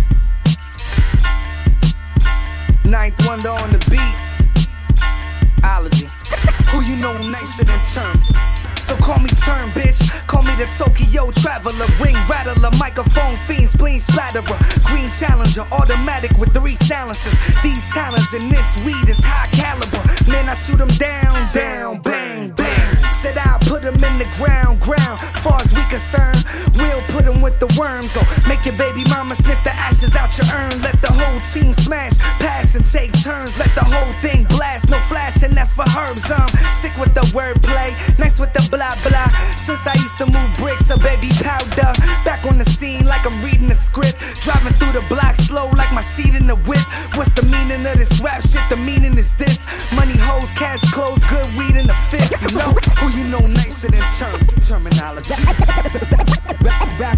it. Ninth wonder on the beat. Ology. Who you know nicer than Turn? Don't call me Turn, bitch. Call me the Tokyo Traveler. Ring rattler, microphone fiend, spleen splatterer. Green challenger, automatic with three silencers. These talents in this weed is high caliber. Man, I shoot them down, down, bang, bang. Said I'll put them in the ground, ground. Far as we concerned, we'll put them with the worms. Or make your baby mama sniff the ashes out your urn. Let the whole team smash, pass and take turns. Let the whole thing blast, no flash, and that's for herbs. I'm sick with the wordplay, nice with the blah blah. Since I used to move bricks, a baby powder. Back on the scene like I'm reading a script. Driving through the block slow like my seat in the whip. What's the meaning of this rap shit? The meaning is this: money, hoes, cash, clothes, good weed in the fifth. You know who you know nicer than term terminology.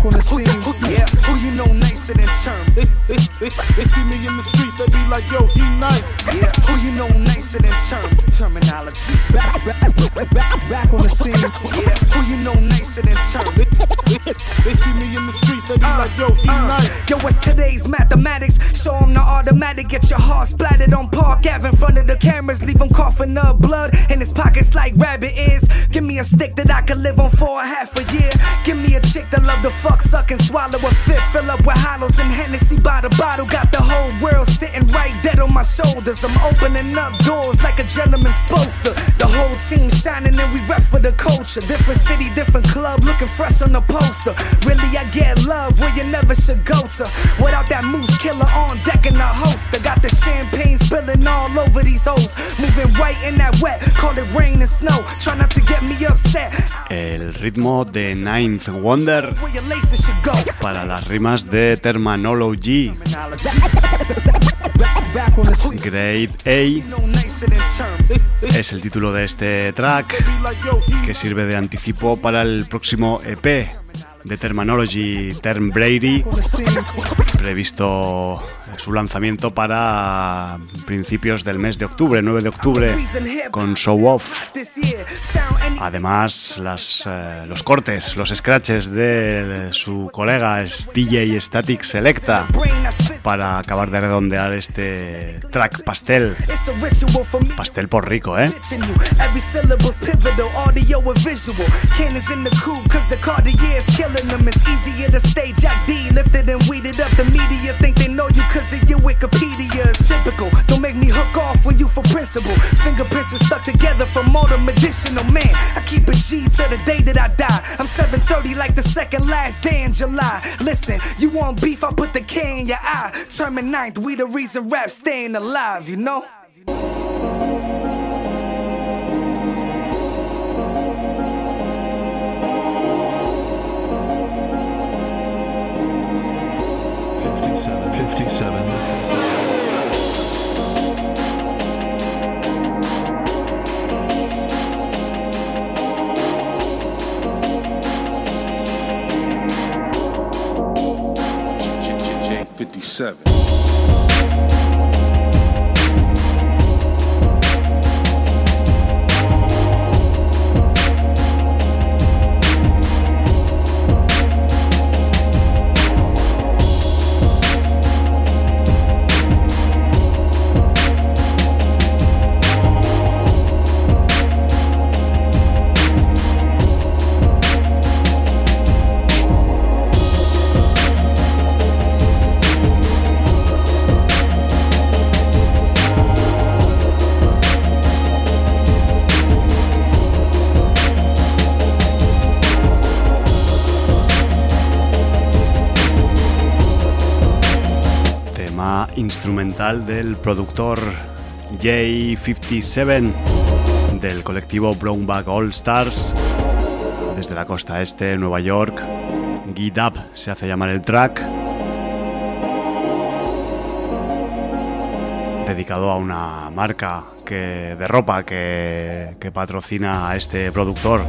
Back on the scene. Who, yeah, who you know nicer than terms? They, they, they, they see me in the streets, they be like, yo, he nice. Yeah, who you know nicer than terms? Terminology. Back, back, back, back, back on the scene. Yeah, who you know nicer than terms? They, they, they see me in the streets, they be uh, like, yo, he uh, nice. Yo, what's today's mathematics? Show them the automatic, get your heart splattered on Park Ave in front of the cameras, leave them coughing up blood in his pockets like rabbit ears. Give me a stick that I could live on for a half a year. Give me a chick that love to fuck, suck and swallow a fit, fill up with hollows and Hennessy by the bottle. Got the whole world sitting right dead on my shoulders. I'm opening up doors like a gentleman's supposed to. The whole team shining and we rep for the culture. Different city, different club, looking fresh on the poster. Really, I get love where you never should go to. Without that moose killer on deck in the holster. Got the champagne spilling all over these hoes. Moving right in that wet, call it rain and snow. Try not to get me upset. El ritmo de Ninth Wonder para las rimas de Terminology. Grade A es el título de este track que sirve de anticipo para el próximo E P de Terminology, Term Brady, previsto su lanzamiento para principios del mes de octubre, nueve de octubre, con Show Off. Además, las, eh, los cortes, los scratches de su colega D J Static Selecta para acabar de redondear este track pastel. Pastel por rico, ¿eh? Of your Wikipedia, typical. Don't make me hook off when you for principle. Fingerprints are stuck together from all the medicinal. Man, I keep it G to the day that I die. I'm seven thirty like the second last day in July. Listen, you want beef, I put the K in your eye. Termin ninth, we the reason rap staying alive, you know? fifty-seven. Instrumental del productor J cincuenta y siete del colectivo Brownback All Stars desde la costa este, Nueva York. Get Up se hace llamar el track, dedicado a una marca que, de ropa que, que patrocina a este productor.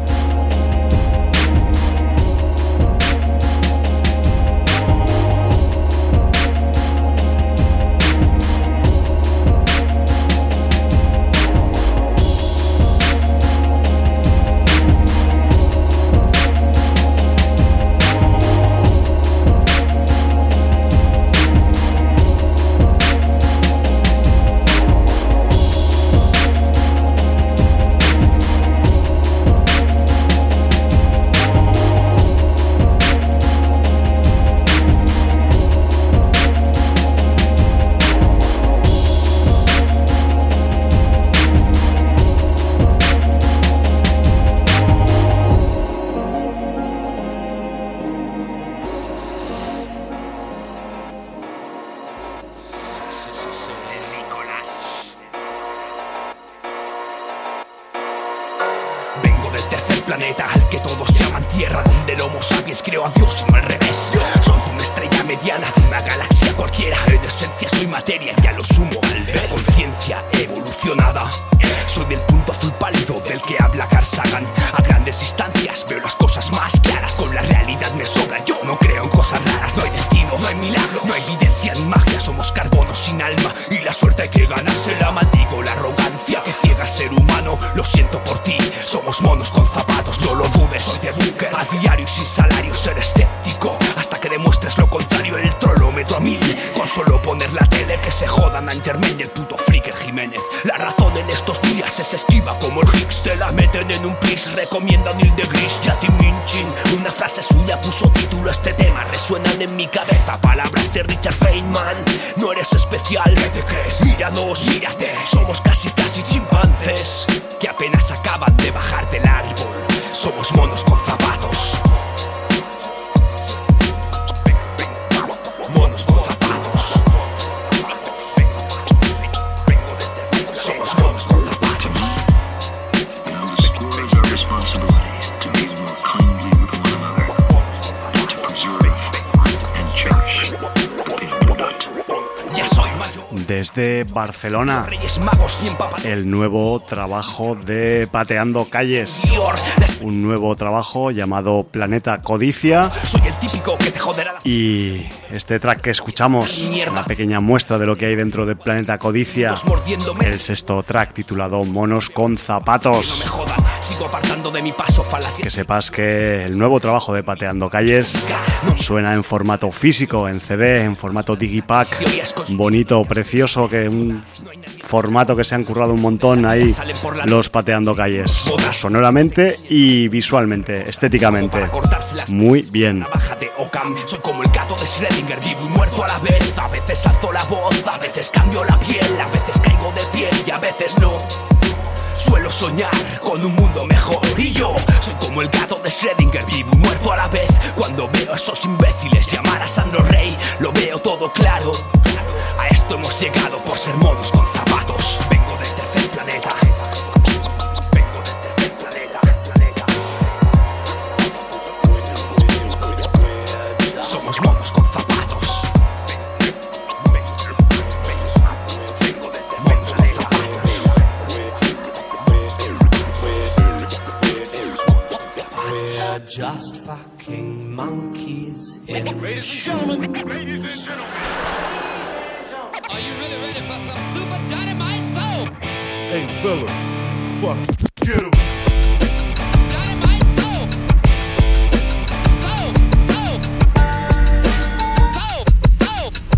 que todos llaman tierra, donde el homo sapiens creó a Dios y no al revés. Soy una estrella mediana de una galaxia cualquiera. En esencia soy materia y a lo sumo conciencia evolucionada. Soy del punto azul pálido del que habla Carl Sagan. A grandes distancias veo las cosas más claras. Con la realidad me sobra, yo no creo en cosas raras. No hay destino, no hay milagro, no hay evidencia ni magia. Somos carbono sin alma y la suerte hay que ganársela. Maldigo la arrogancia que ciega al ser humano. Lo siento por ti, somos monos con zapatos, no lo dudes. Soy de búnker, a diario y sin salario. Ser escéptico hasta que demuestres lo contrario. El trolo meto a mil con solo poner la tele. Que se jodan Angermain y el puto Fricker Jiménez. La razón en estos días es esquiva como el Higgs. Te la meten en un plis, recomiendan Neil deGrasse y a Tim Minchin. Una frase suya puso título a este tema. Resuenan en mi cabeza palabras de Richard Feynman. No eres especial, ¿qué te crees? Míranos, mírate, somos casi casi chimpancés que apenas acaban de bajar del árbol. Somos monos con zapatos. Monos con zapatos. Somos monos con zapatos. Desde Barcelona, el nuevo trabajo de Pateando Calles, un nuevo trabajo llamado Planeta Codicia, y este track que escuchamos, una pequeña muestra de lo que hay dentro de Planeta Codicia, el sexto track titulado Monos con Zapatos. Que sepas que el nuevo trabajo de Pateando Calles suena en formato físico, en C D, en formato digipack, bonito, precioso, que un formato que se han currado un montón ahí los Pateando Calles, sonoramente y visualmente, estéticamente, muy bien. Soy como el gato de Schrödinger, vivo y muerto a la vez. A veces alzo la voz, a veces cambio la piel, a veces caigo de pie y a veces no. Suelo soñar con un mundo mejor y yo soy como el gato de Schrödinger, vivo y muerto a la vez. Cuando veo a esos imbéciles llamar a Sandro Rey, lo veo todo claro. A esto hemos llegado por ser monos con zapatos. Vengo del tercer planeta. Vengo del tercer planeta. Somos monos con zapatos. Just fucking monkeys in Ladies and gentlemen, ladies and gentlemen, are you really ready for some super dynamite soul? Hey, fella, fuck, get him. Dynamite soul. Go, go, go, go.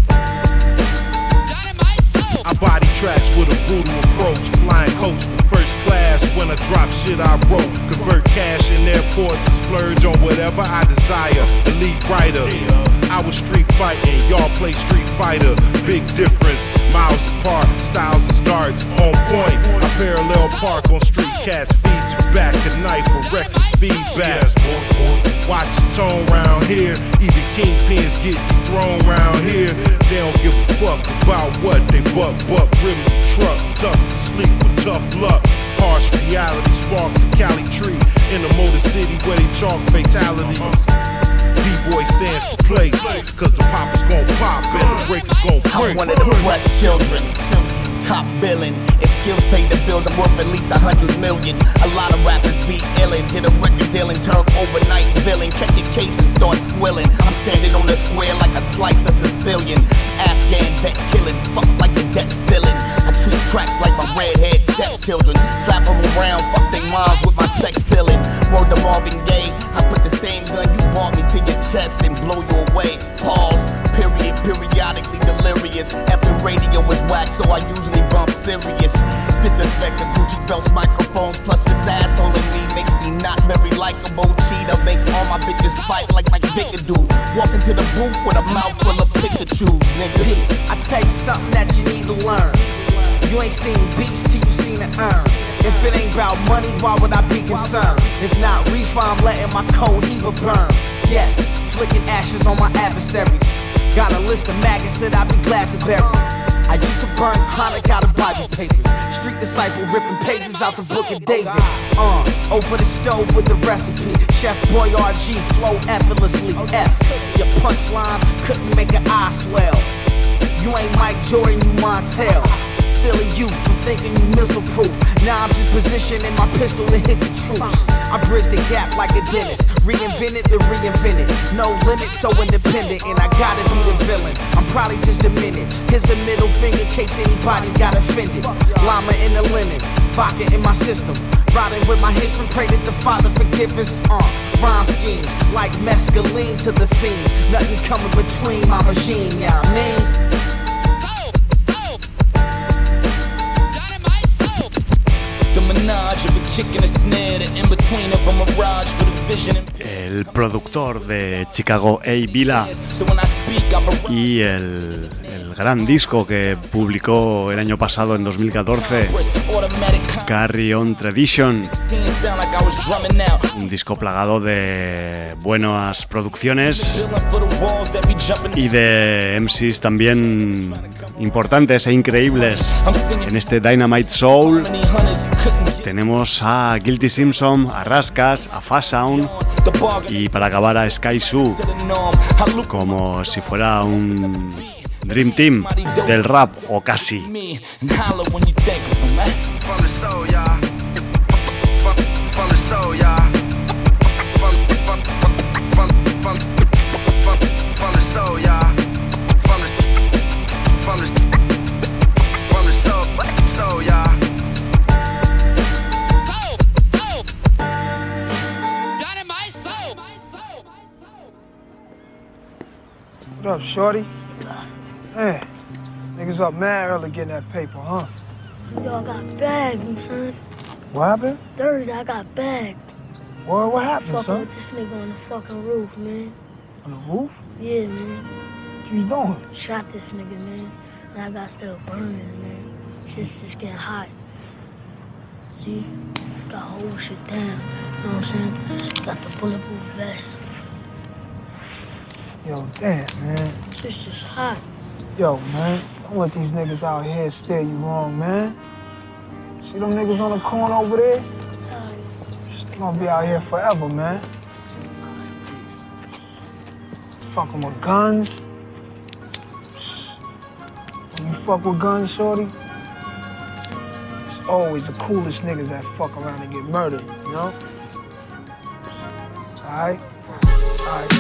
Dynamite soul. I body tracks with a brutal approach, flying coach for first class. When I drop shit I wrote, convert cash in airports and splurge on whatever I desire. Elite writer, I was street fighting, y'all play Street Fighter. Big difference, miles apart, styles and starts on point. I parallel park on street cats, feed you back a knife for record feedback. Watch your tone round here, even kingpins get thrown round here. They don't give a fuck about what they buck, buck, really truck, tuck, sleep with tough luck. Harsh reality spark the Cali tree in the Motor City where they chalk fatalities. B-boy stands to place, cause the poppers gon' pop and the breakers gon' break. I'm one of the blessed children, top billing. If skills pay the bills, I'm worth at least a hundred million. A lot of rappers be illin', hit a record deal and turn overnight billing. Catch a case and start squilling. I'm standing on the square like a slice of Sicilian. Afghan vet killing, fuck like the debt ceiling. I treat tracks like my redhead stepchildren. Slap them around, fuck they moms with my sex ceiling. Word to Marvin Gaye, I put the same gun you bought me to your chest and blow you away. Pause, period, periodically delirious. F M radio is whack, so I usually bump serious. Fit the spec of Gucci belts, microphones, plus this asshole in me makes me not very likable. Cheetah make all my bitches fight like Mike Bickadoo. Walk into the booth with a mouth full of Pikachu's, nigga. P, I tell you something that you need to learn. You ain't seen beef till you seen it earn. If it ain't about money, why would I be concerned? If not reefer, I'm letting my co-heaver burn. Yes, flicking ashes on my adversaries. Got a list of maggots that I'd be glad to bury. I used to burn chronic out of Bible papers. Street disciple ripping pages out the book of David. Uh, over the stove with the recipe. Chef Boyardee flow effortlessly. F, your punchlines couldn't make an eye swell. You ain't Mike Jordan, you Montel. Silly you for thinking you missile proof. Now I'm just positioning my pistol to hit the troops. I bridge the gap like a dentist. Reinvented the reinvented. No limit, so independent. And I gotta be the villain. I'm probably just a minute. Here's a middle finger in case anybody got offended. Llama in the linen, vodka in my system. Riding with my henchman, pray that the Father forgive us. Uh, rhyme schemes like mescaline to the fiends. Nothing coming between my regime, yeah, I mean. El productor de Chicago A. Villa y el, el gran disco que publicó el año pasado, en dos mil catorce, Carry On Tradition, un disco plagado de buenas producciones y de M Cs también importantes e increíbles. En este Dynamite Soul tenemos a Guilty Simpson, a Raskas, a Fast Sound y para acabar a Sky Zoo, como si fuera un Dream Team del rap, o casi. What up, shorty? Hey, niggas up mad early getting that paper, huh? Yo, I got bagged, son. What happened? Thursday, I got bagged. What, what happened, Fucking son? with this nigga on the fucking roof, man. On the roof? Yeah, man. What you doing? Shot this nigga, man. And I got still burning, man. Shit's just getting hot. See? Just got whole shit down. You know what I'm saying? Got the bulletproof vest. Yo, damn, man. Shit's just hot. Yo, man, don't let these niggas out here steer you wrong, man. See them niggas on the corner over there? They gonna be out here forever, man. Fucking with guns. When you fuck with guns, shorty, it's always the coolest niggas that fuck around and get murdered, you know? Alright? Alright.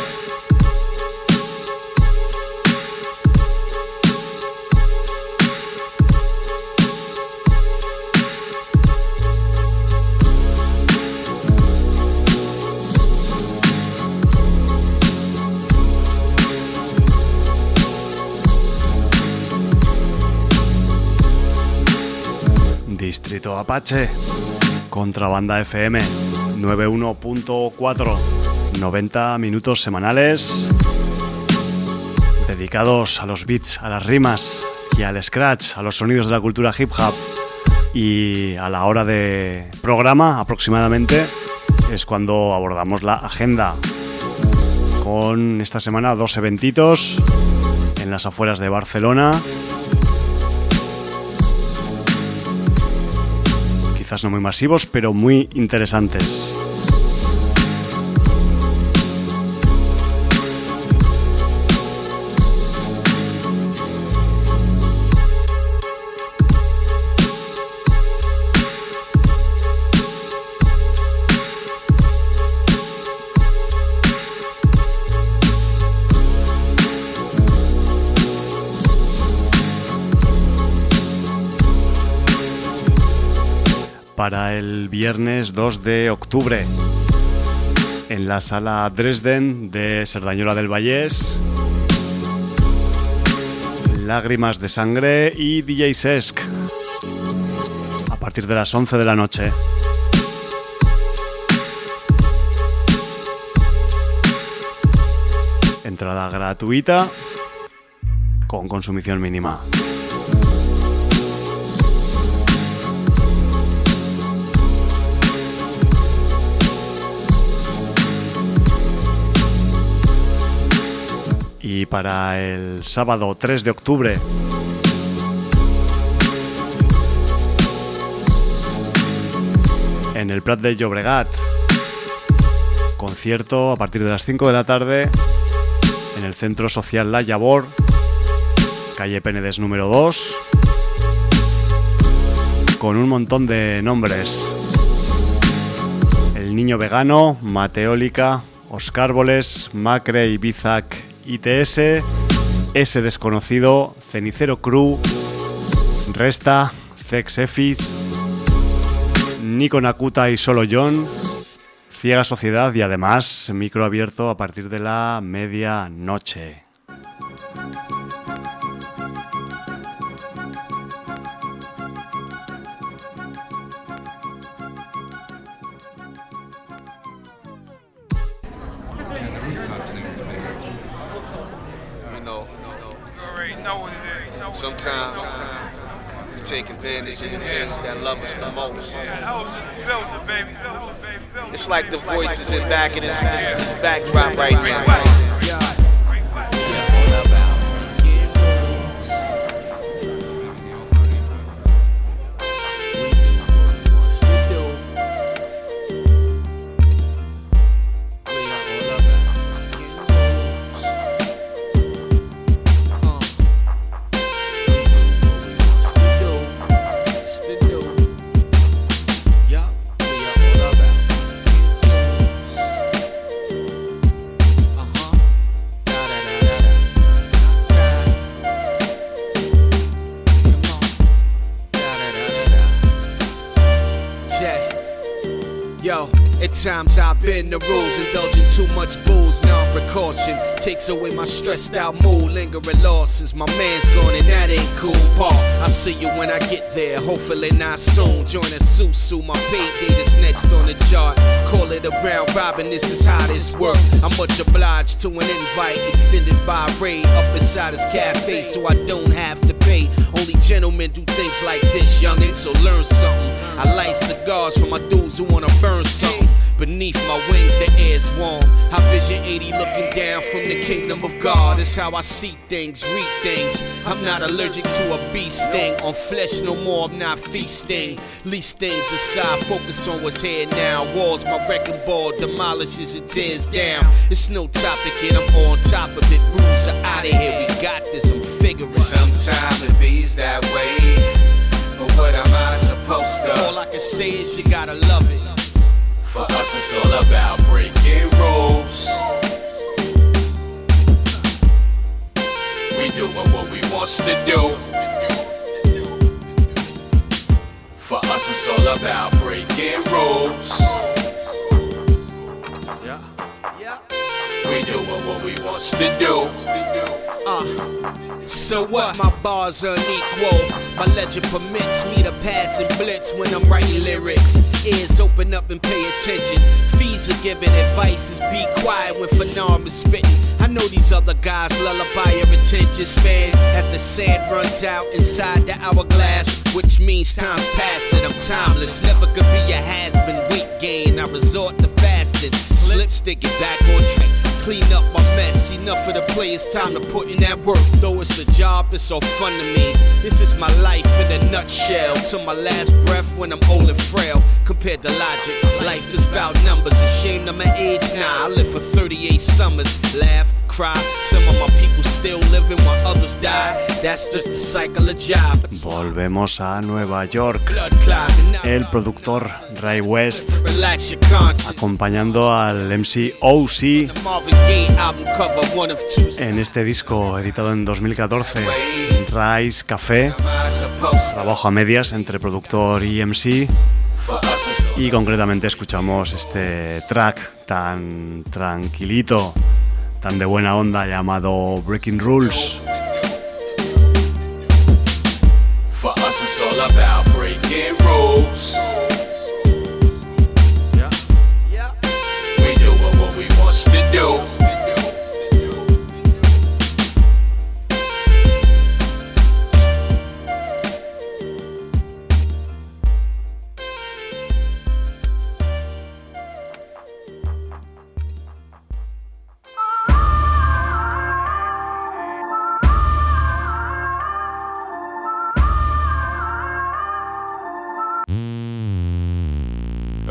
Distrito Apache, Contrabanda F M noventa y uno punto cuatro, noventa minutos semanales dedicados a los beats, a las rimas y al scratch, a los sonidos de la cultura hip hop. Y a la hora de programa aproximadamente es cuando abordamos la agenda, con esta semana dos eventitos en las afueras de Barcelona. Quizás no muy masivos, pero muy interesantes. Para el viernes dos de octubre, en la sala Dresden de Cerdañola del Vallés, Lágrimas de Sangre y D J Sesc, a partir de las once de la noche. Entrada gratuita con consumición mínima. Y para el sábado tres de octubre, en el Prat de Llobregat. Concierto a partir de las cinco de la tarde en el Centro Social La Llavor, calle Penedès número dos, con un montón de nombres: El Niño Vegano, Mateólica, Oscárboles, Macre, Ibizac, I T S, Ese Desconocido, Cenicero Crew, Resta, Zex Efis, Nico Nakuta y Solo John, Ciega Sociedad y además micro abierto a partir de la medianoche. Sometimes we take advantage of the things that love us the most. It's like the voices in back of this, this, this backdrop right now. Times I've been the rules, indulging too much booze, non-precaution takes away my stressed out mood, lingering losses. My man's gone and that ain't cool, Paul. I'll see you when I get there, hopefully not soon. Join a Susu, my pay date is next on the chart. Call it a round robin, this is how this works. I'm much obliged to an invite extended by Ray up inside his cafe, so I don't have to pay. Only gentlemen do things like this, youngin', so learn something. I light cigars for my dudes who wanna burn something. Beneath my wings, the air's warm. I vision eighty looking down from the kingdom of God. It's how I see things, read things. I'm not allergic to a bee sting. On flesh no more, I'm not feasting. Lease things aside, focus on what's here now. Walls, my wrecking ball demolishes and tears down. It's no topic and I'm on top of it. Rules are out of here, we got this, I'm figuring. Sometimes it bees that way, but what am I supposed to? All I can say is you gotta love it. For us it's all about breaking rules. We doing what we wants to do. For us it's all about breaking rules. Yeah, yeah. We doing what we wants to do. Uh, so what? My bars unequal. My legend permits me to pass and blitz when I'm writing lyrics. Ears open up and pay attention. Fees are giving advice is be quiet when Phenom is spitting. I know these other guys lullaby your attention span as the sand runs out inside the hourglass, which means time's passing. I'm timeless, never could be a has-been. Weight gain, I resort to fasting. Slip, stick it back on track. Clean up my mess, enough of the play, it's time to put in that work. Though it's a job, it's so fun to me. This is my life in a nutshell. To my last breath when I'm old and frail. Compared to logic, life is about numbers. Ashamed of my age, nah, I live for thirty-eight summers. Laugh, cry, some of my people still living while others die. That's just the cycle of job. Volvemos a Nueva York. El productor Ray West acompañando al M C O C en este disco editado en dos mil catorce, Rice Café, trabajo a medias entre productor y M C, y concretamente escuchamos este track tan tranquilito, tan de buena onda, llamado Breaking Rules. For us it's all about breaking rules. Yeah, yeah. We doing what we wants to do.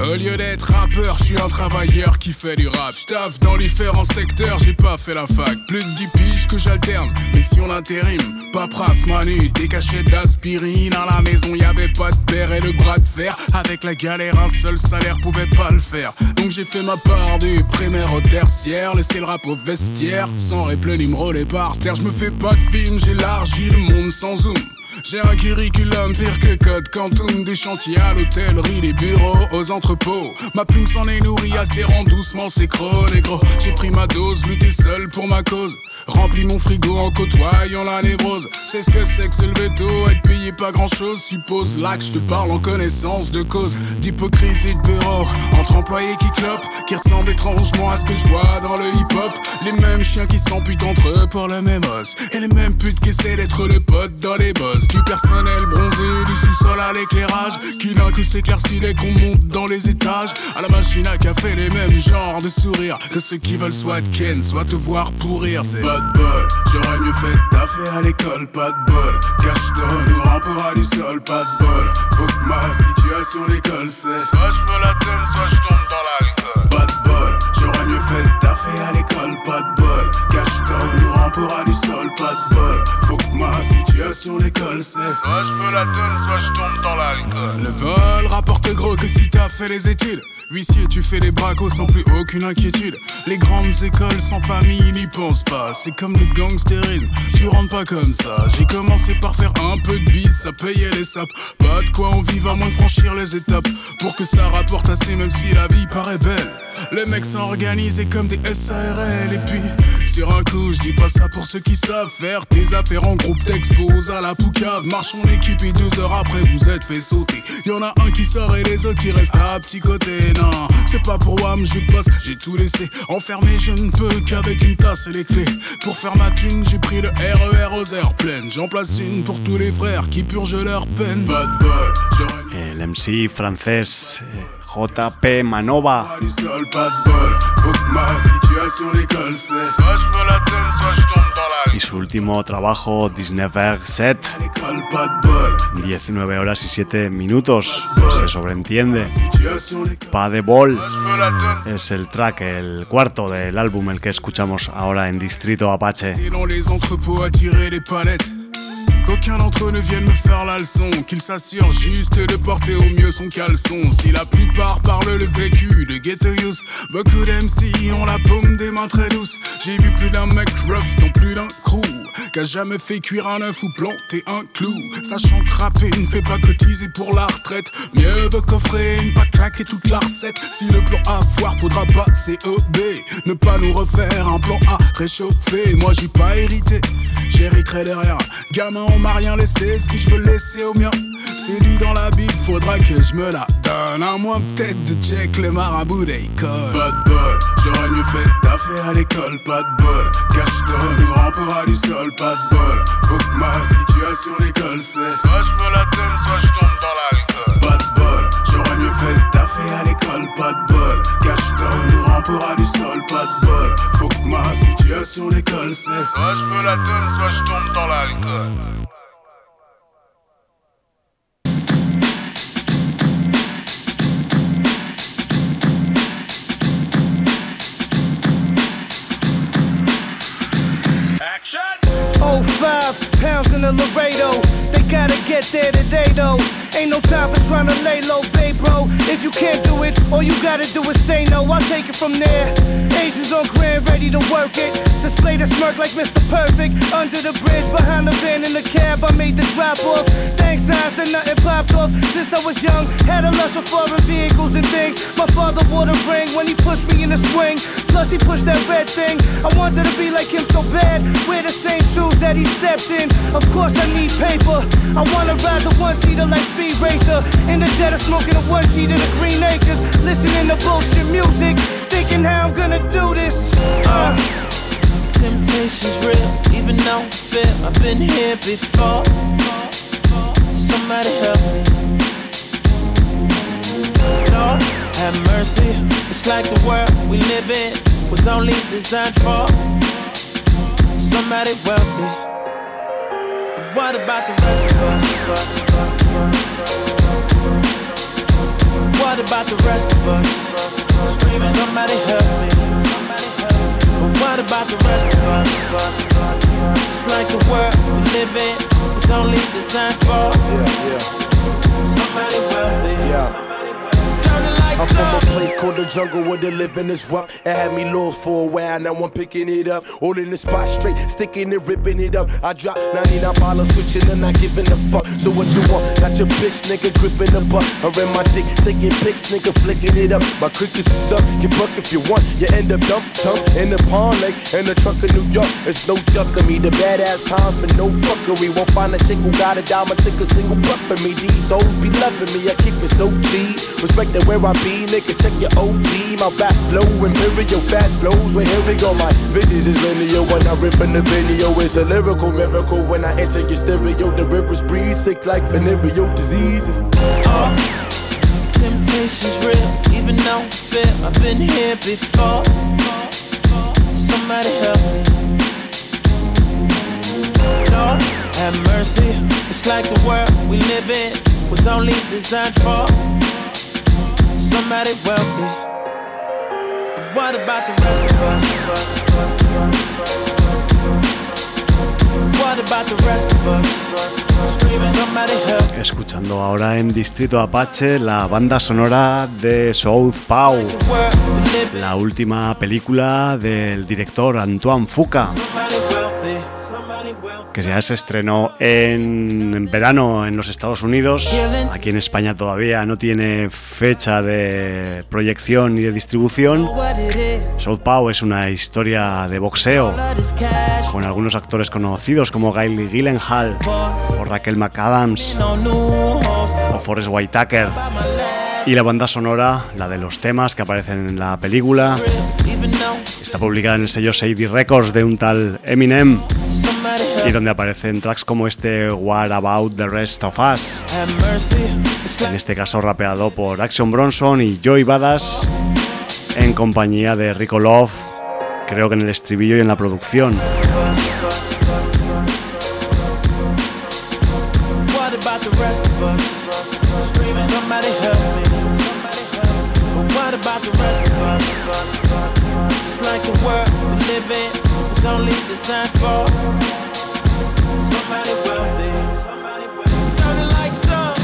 Au lieu d'être rappeur, je suis un travailleur qui fait du rap. J'taffe dans différents secteurs, j'ai pas fait la fac. Plus de dix piges que j'alterne, mission d'intérim. Paperasse, manu, des cachets d'aspirine. À la maison, y'avait pas de père et de bras de fer. Avec la galère, un seul salaire pouvait pas le faire. Donc j'ai fait ma part du primaire au tertiaire. Laissé le rap au vestiaire, sans réplé me rôler par terre. J'me fais pas de film, j'élargis le monde sans zoom. J'ai un curriculum pire que Code Quantum. Des chantiers à l'hôtellerie, les bureaux aux entrepôts. Ma plume s'en est nourrie assez rend doucement c'est gros négro. J'ai pris ma dose, lutté seul pour ma cause. Remplis mon frigo en côtoyant la névrose. C'est ce que c'est que se lever tôt, être payé pas grand chose. Suppose là que je te parle en connaissance de cause. D'hypocrisie de bureau, entre employés qui clopent, qui ressemblent étrangement à ce que je vois dans le hip-hop. Les mêmes chiens qui s'amputent entre eux pour le même os. Et les mêmes putes qui essaient d'être le pote dans les boss. Du personnel bronzé, du sous-sol à l'éclairage, qui d'un coup s'éclaircit dès qu'on monte dans les étages. À la machine à café, les mêmes genres de sourires que ceux qui veulent soit te ken, soit te voir pourrir. C'est pas de bol, j'aurais mieux fait de taffer à l'école, pas de bol. Cache-toi, nous rampera du sol, pas de bol. Faut que ma situation d'école c'est soit je me la donne, soit je tombe dans l'alcool. Pas de bol, j'aurais mieux fait de taffer à l'école, pas de bol. Cache-toi, nous rampera du sol, pas de bol. Faut que ma situation d'école c'est soit je me la donne, soit je tombe dans l'alcool. Le vol rapporte gros que si t'as fait les études. Huissier, tu fais des bracos sans plus aucune inquiétude. Les grandes écoles sans famille n'y pensent pas. C'est comme le gangstérisme, tu rentres pas comme ça. J'ai commencé par faire un peu de bise, ça payait les sapes. Pas de quoi on vive à moins de franchir les étapes. Pour que ça rapporte assez même si la vie paraît belle. Les mecs s'organisent comme des S A R L. Et puis, sur un coup, je dis pas ça pour ceux qui savent faire tes affaires en groupe, t'exposes à la poucave. Marche en équipe et deux heures après vous êtes fait sauter. Y'en a un qui sort et les autres qui restent à psychoter. Non, c'est pas pour WAM, je bosse, j'ai tout laissé. Enfermé, je ne peux qu'avec une tasse et les clés. Pour faire ma thune, j'ai pris le R E R aux heures pleines. J'en place une pour tous les frères qui purgent leur peine. Pas de bol, j'aurais... El M C français J P Manova. Y su último trabajo, Disnever Set, diecinueve horas y siete minutos, se sobreentiende. Pas de bol es el track, el cuarto del álbum, el que escuchamos ahora en Distrito Apache. Qu'aucun d'entre eux ne vienne me faire la leçon, qu'il s'assure juste de porter au mieux son caleçon. Si la plupart parlent le vécu de ghetto youth, beaucoup d'M C ont la paume des mains très douces. J'ai vu plus d'un mec rough dans plus d'un crew qu'a jamais fait cuire un œuf ou planter un clou. Sachant que rapper ne fait pas cotiser pour la retraite, mieux vaut coffrer une pas claquer toute la recette. Si le plan A foire, faudra passer au B, ne pas nous refaire un plan A réchauffé. Moi j'ai pas hérité, j'hériterai de rien. Gamin, on m'a rien laissé, si je veux laisser au mien. C'est dit dans la Bible, faudra que je me la donne. À moins peut-être de check le marabout d'école. Pas de bol, j'aurais mieux fait de taffer à l'école. Pas de bol, cache-toi, nous rampera du sol. Pas de bol, faut que ma situation d'école c'est soit je me la donne, soit je tombe dans l'alcool. Pas de bol, j'aurais mieux fait de taffer à l'école. Pas de bol, cache-toi, nous rampera du sol. Pas de bol, faut que ma situation d'école c'est soit je me la donne, soit je tombe dans l'alcool. oh five pounds in the Laredo. They gotta get there today though. Ain't no time for trying to lay low, babe, bro. If you can't do it, all you gotta do is say no. I'll take it from there. Asians on grand, ready to work it. Display the smirk like Mister Perfect. Under the bridge, behind the van in the cab, I made the drop off. Thanks signs that nothing popped off. Since I was young, had a lust for foreign vehicles and things. My father wore the ring when he pushed me in the swing. Plus he pushed that red thing. I wanted to be like him so bad. Wear the same shoes that he stepped in. Of course I need paper. I wanna ride the one-seater like Speed Racer. In the Jetta smoking a one-sheet in the Green Acres. Listening to bullshit music. Thinking how I'm gonna do this. Uh. Temptation's real, even though I feel I've been here before. Somebody help me. Lord, have mercy. It's like the world we live in was only designed for somebody wealthy. But what about the rest of us? What about the rest of us? Somebody help me. But what about the rest of us? It's like the world we live in is only designed for yeah, yeah. somebody wealthy. Yeah. I'm from a place called the jungle where the living is rough. It had me lost for a while, now I'm picking it up. All in the spot straight, sticking it, ripping it up. I drop ninety-nine dollars, switching and not giving a fuck. So what you want? Got your bitch, nigga, gripping the butt. Around my dick, taking pics, nigga, flicking it up. My crickets is up, get buck if you want. You end up dump, chump in the pond lake, in the trunk of New York. It's no ducking me, the badass times, but no fuckery. Won't find a chick who got a dime, I take a single buck for me. These hoes be loving me, I keep it so G. Respect that where I be, nigga, check your O G. My back flow, imperial fat flows. Well, here we go, my visions is linear. When I rip in the video, it's a lyrical miracle. When I enter your stereo, the rivers breathe, sick like venereal diseases. Oh, temptation's real, even though I feel I've been here before. Somebody help me. Lord, have mercy. It's like the world we live in was only designed for somebody wealthy. But what about the rest of us? What about the rest of us? Somebody help. Escuchando ahora en Distrito Apache la banda sonora de Southpaw, la última película del director Antoine Fuqua, que ya se estrenó en verano en los Estados Unidos. Aquí en España todavía no tiene fecha de proyección ni de distribución. Southpaw es una historia de boxeo con algunos actores conocidos como Guile Gyllenhaal o Raquel McAdams o Forest Whitaker. Y la banda sonora, la de los temas que aparecen en la película, está publicada en el sello Shady Records de un tal Eminem, y donde aparecen tracks como este What About the Rest of Us, en este caso rapeado por Action Bronson y Joey Badass en compañía de Rico Love, creo que en el estribillo y en la producción. Somebody help me. But what about the rest of us? It's like the world we live in is only designed for somebody wealthy. Sounding like some.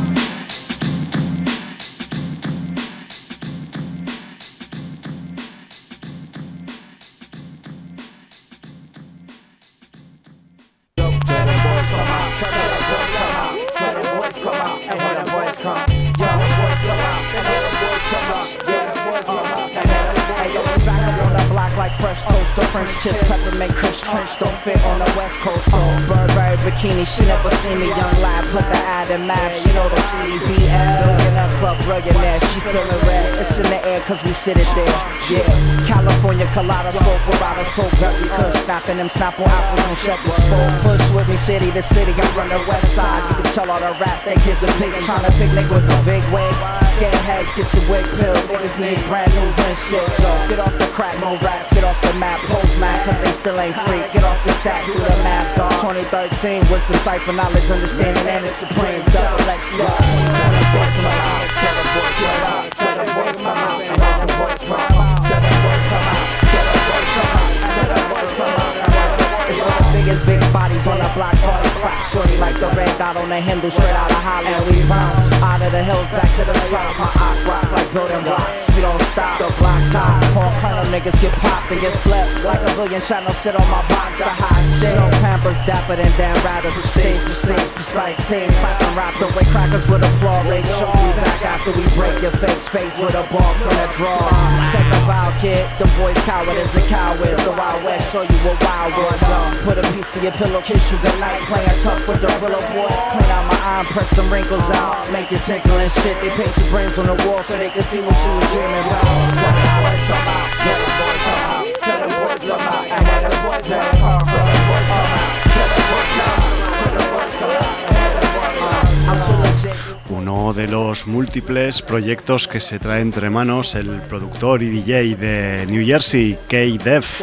Tell them boys come out, tell them boys come out, tell them boys come out, and when them boys come, tell them boys come out, and when them boys come out, yeah, them boys come out, and when them boys come out. Back up on the block like fresh toast, the French kiss, peppermint Chris Trench don't fit on the West Coast. Oh, Burberry bikini, she never seen me, young lad, put the ad in math, she know the C D B L. In a club, billionaire, she feeling red, it's in the air cause we sit it there, yeah. California kaleidoscope, where I was told very good, snapping them Snapple apples and Chevy Spoke. Push with me city to city, I run the west side, you can tell all the rats, they kids are big, trying to picnic with the big wigs. Scareheads, get your wig pill, niggas need brand new rent shit, yo. Get off the crack, no rats, get off the map, post mad, cause they still ain't free. Get off the sack, do the math, dog. twenty thirteen, wisdom, cipher, knowledge, understanding, and it's supreme. Double X, yo. Tell them boys come out, tell them boys come out, tell them boys come out, and tell them boys come out, tell them boys come out, tell them boys come out, tell them boys come out. It's for the biggest big bodies on the block party spot. Shorty like the red dot on the Hindu, straight out of Hollywood. And we bounce out of the hills back to the spot. My op rock like building blocks. We don't stop, the block's hot. Paul Colonel niggas get popped and get flipped. Like a billion channels sit on my box. The hot shit. No Pampers, dapper than Dan Riders. We stay for stage, precise team. Clap and rap the way crackers with applaud. Ray Shaw. We back after we break your face face with a ball from the draw. Take a bow, kid. The boys coward is a coward. The Wild West show you what wild was. Put a piece of your pillow, kiss you goodnight. Playing tough with the Brillo boy. Clean out my eye and press some wrinkles out. Make it tinkle and shit. They paint your brains on the wall so they can see what you was dreaming about. Tell the boys come out, tell the boys come out, tell the boys come out, and tell the boys come out, tell the boys come out, tell the boys come out, tell the boys come out, and tell the boys come out. I'm so legit. Uno de los múltiples proyectos que se trae entre manos el productor y D J de New Jersey, K-Def.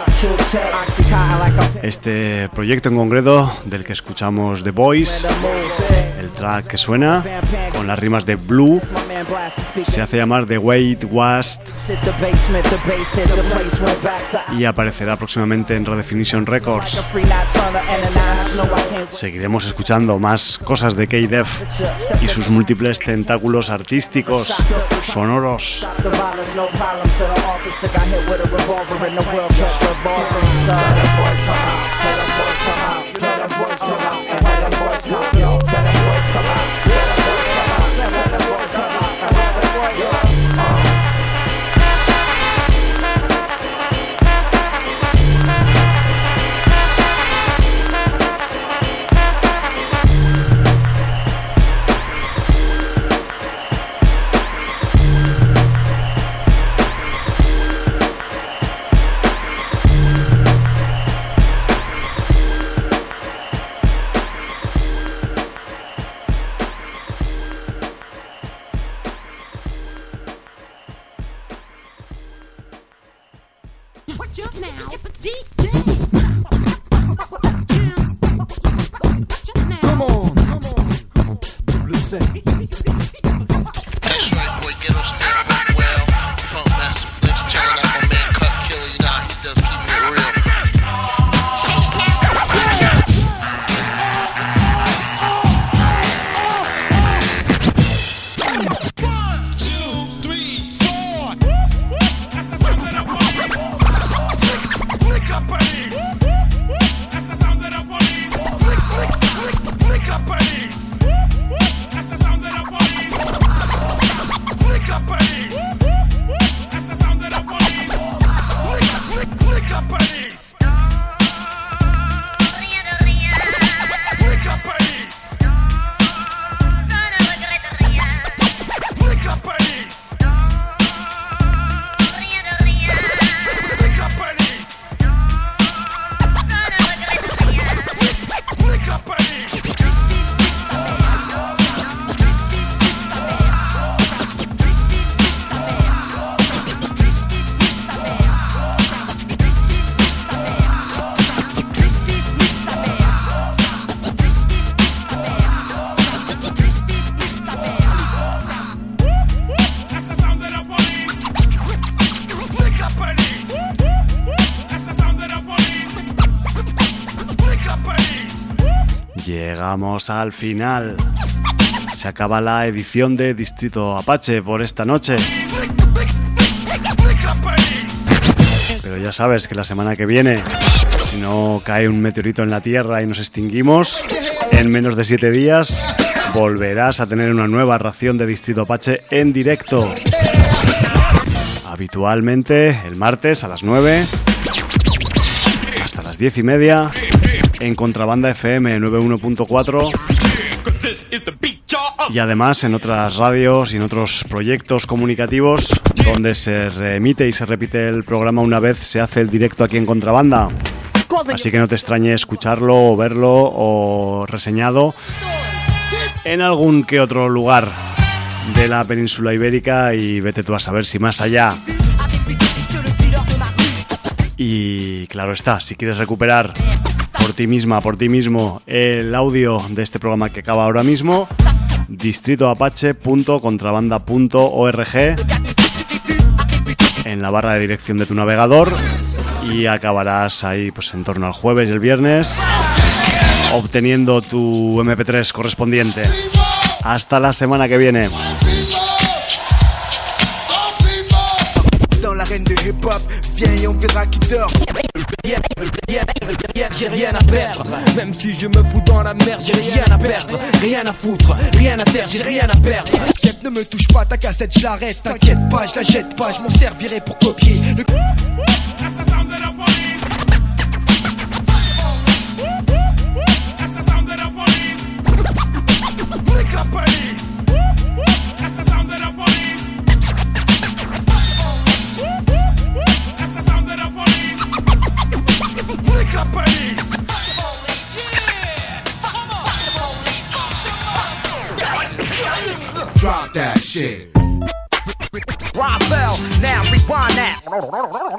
Este proyecto en concreto, del que escuchamos The Boys, el track que suena, con las rimas de Blue, Se hace llamar The Way It Was y aparecerá próximamente en Redefinition Records. Seguiremos escuchando más cosas de K-Def y sus múltiples tentáculos artísticos, sonoros. Llegamos al final. Se acaba la edición de Distrito Apache por esta noche. Pero ya sabes que la semana que viene, si no cae un meteorito en la Tierra y nos extinguimos, en menos de siete días volverás a tener una nueva ración de Distrito Apache en directo. Habitualmente el martes a las nueve hasta las diez y media en Contrabanda F M noventa y uno punto cuatro y además en otras radios y en otros proyectos comunicativos donde se reemite y se repite el programa una vez se hace el directo aquí en Contrabanda. Así que no te extrañe escucharlo o verlo o reseñado en algún que otro lugar de la península ibérica y vete tú a saber si más allá. Y claro está, si quieres recuperar por ti misma, por ti mismo, el audio de este programa que acaba ahora mismo, distrito apache punto contrabanda punto org en la barra de dirección de tu navegador y acabarás ahí pues en torno al jueves y el viernes obteniendo tu eme pe tres correspondiente. Hasta la semana que viene. Viens et on verra qui dort. J'ai rien à perdre. Même si je me fous dans la merde, j'ai rien à perdre. Rien à foutre, rien à terre, j'ai rien à perdre. Chef, ne me touche pas, ta cassette, je l'arrête. T'inquiète pas, je la jette pas, je m'en servirai pour copier. Le... Drop that shit. Rob Bell, now rewind that.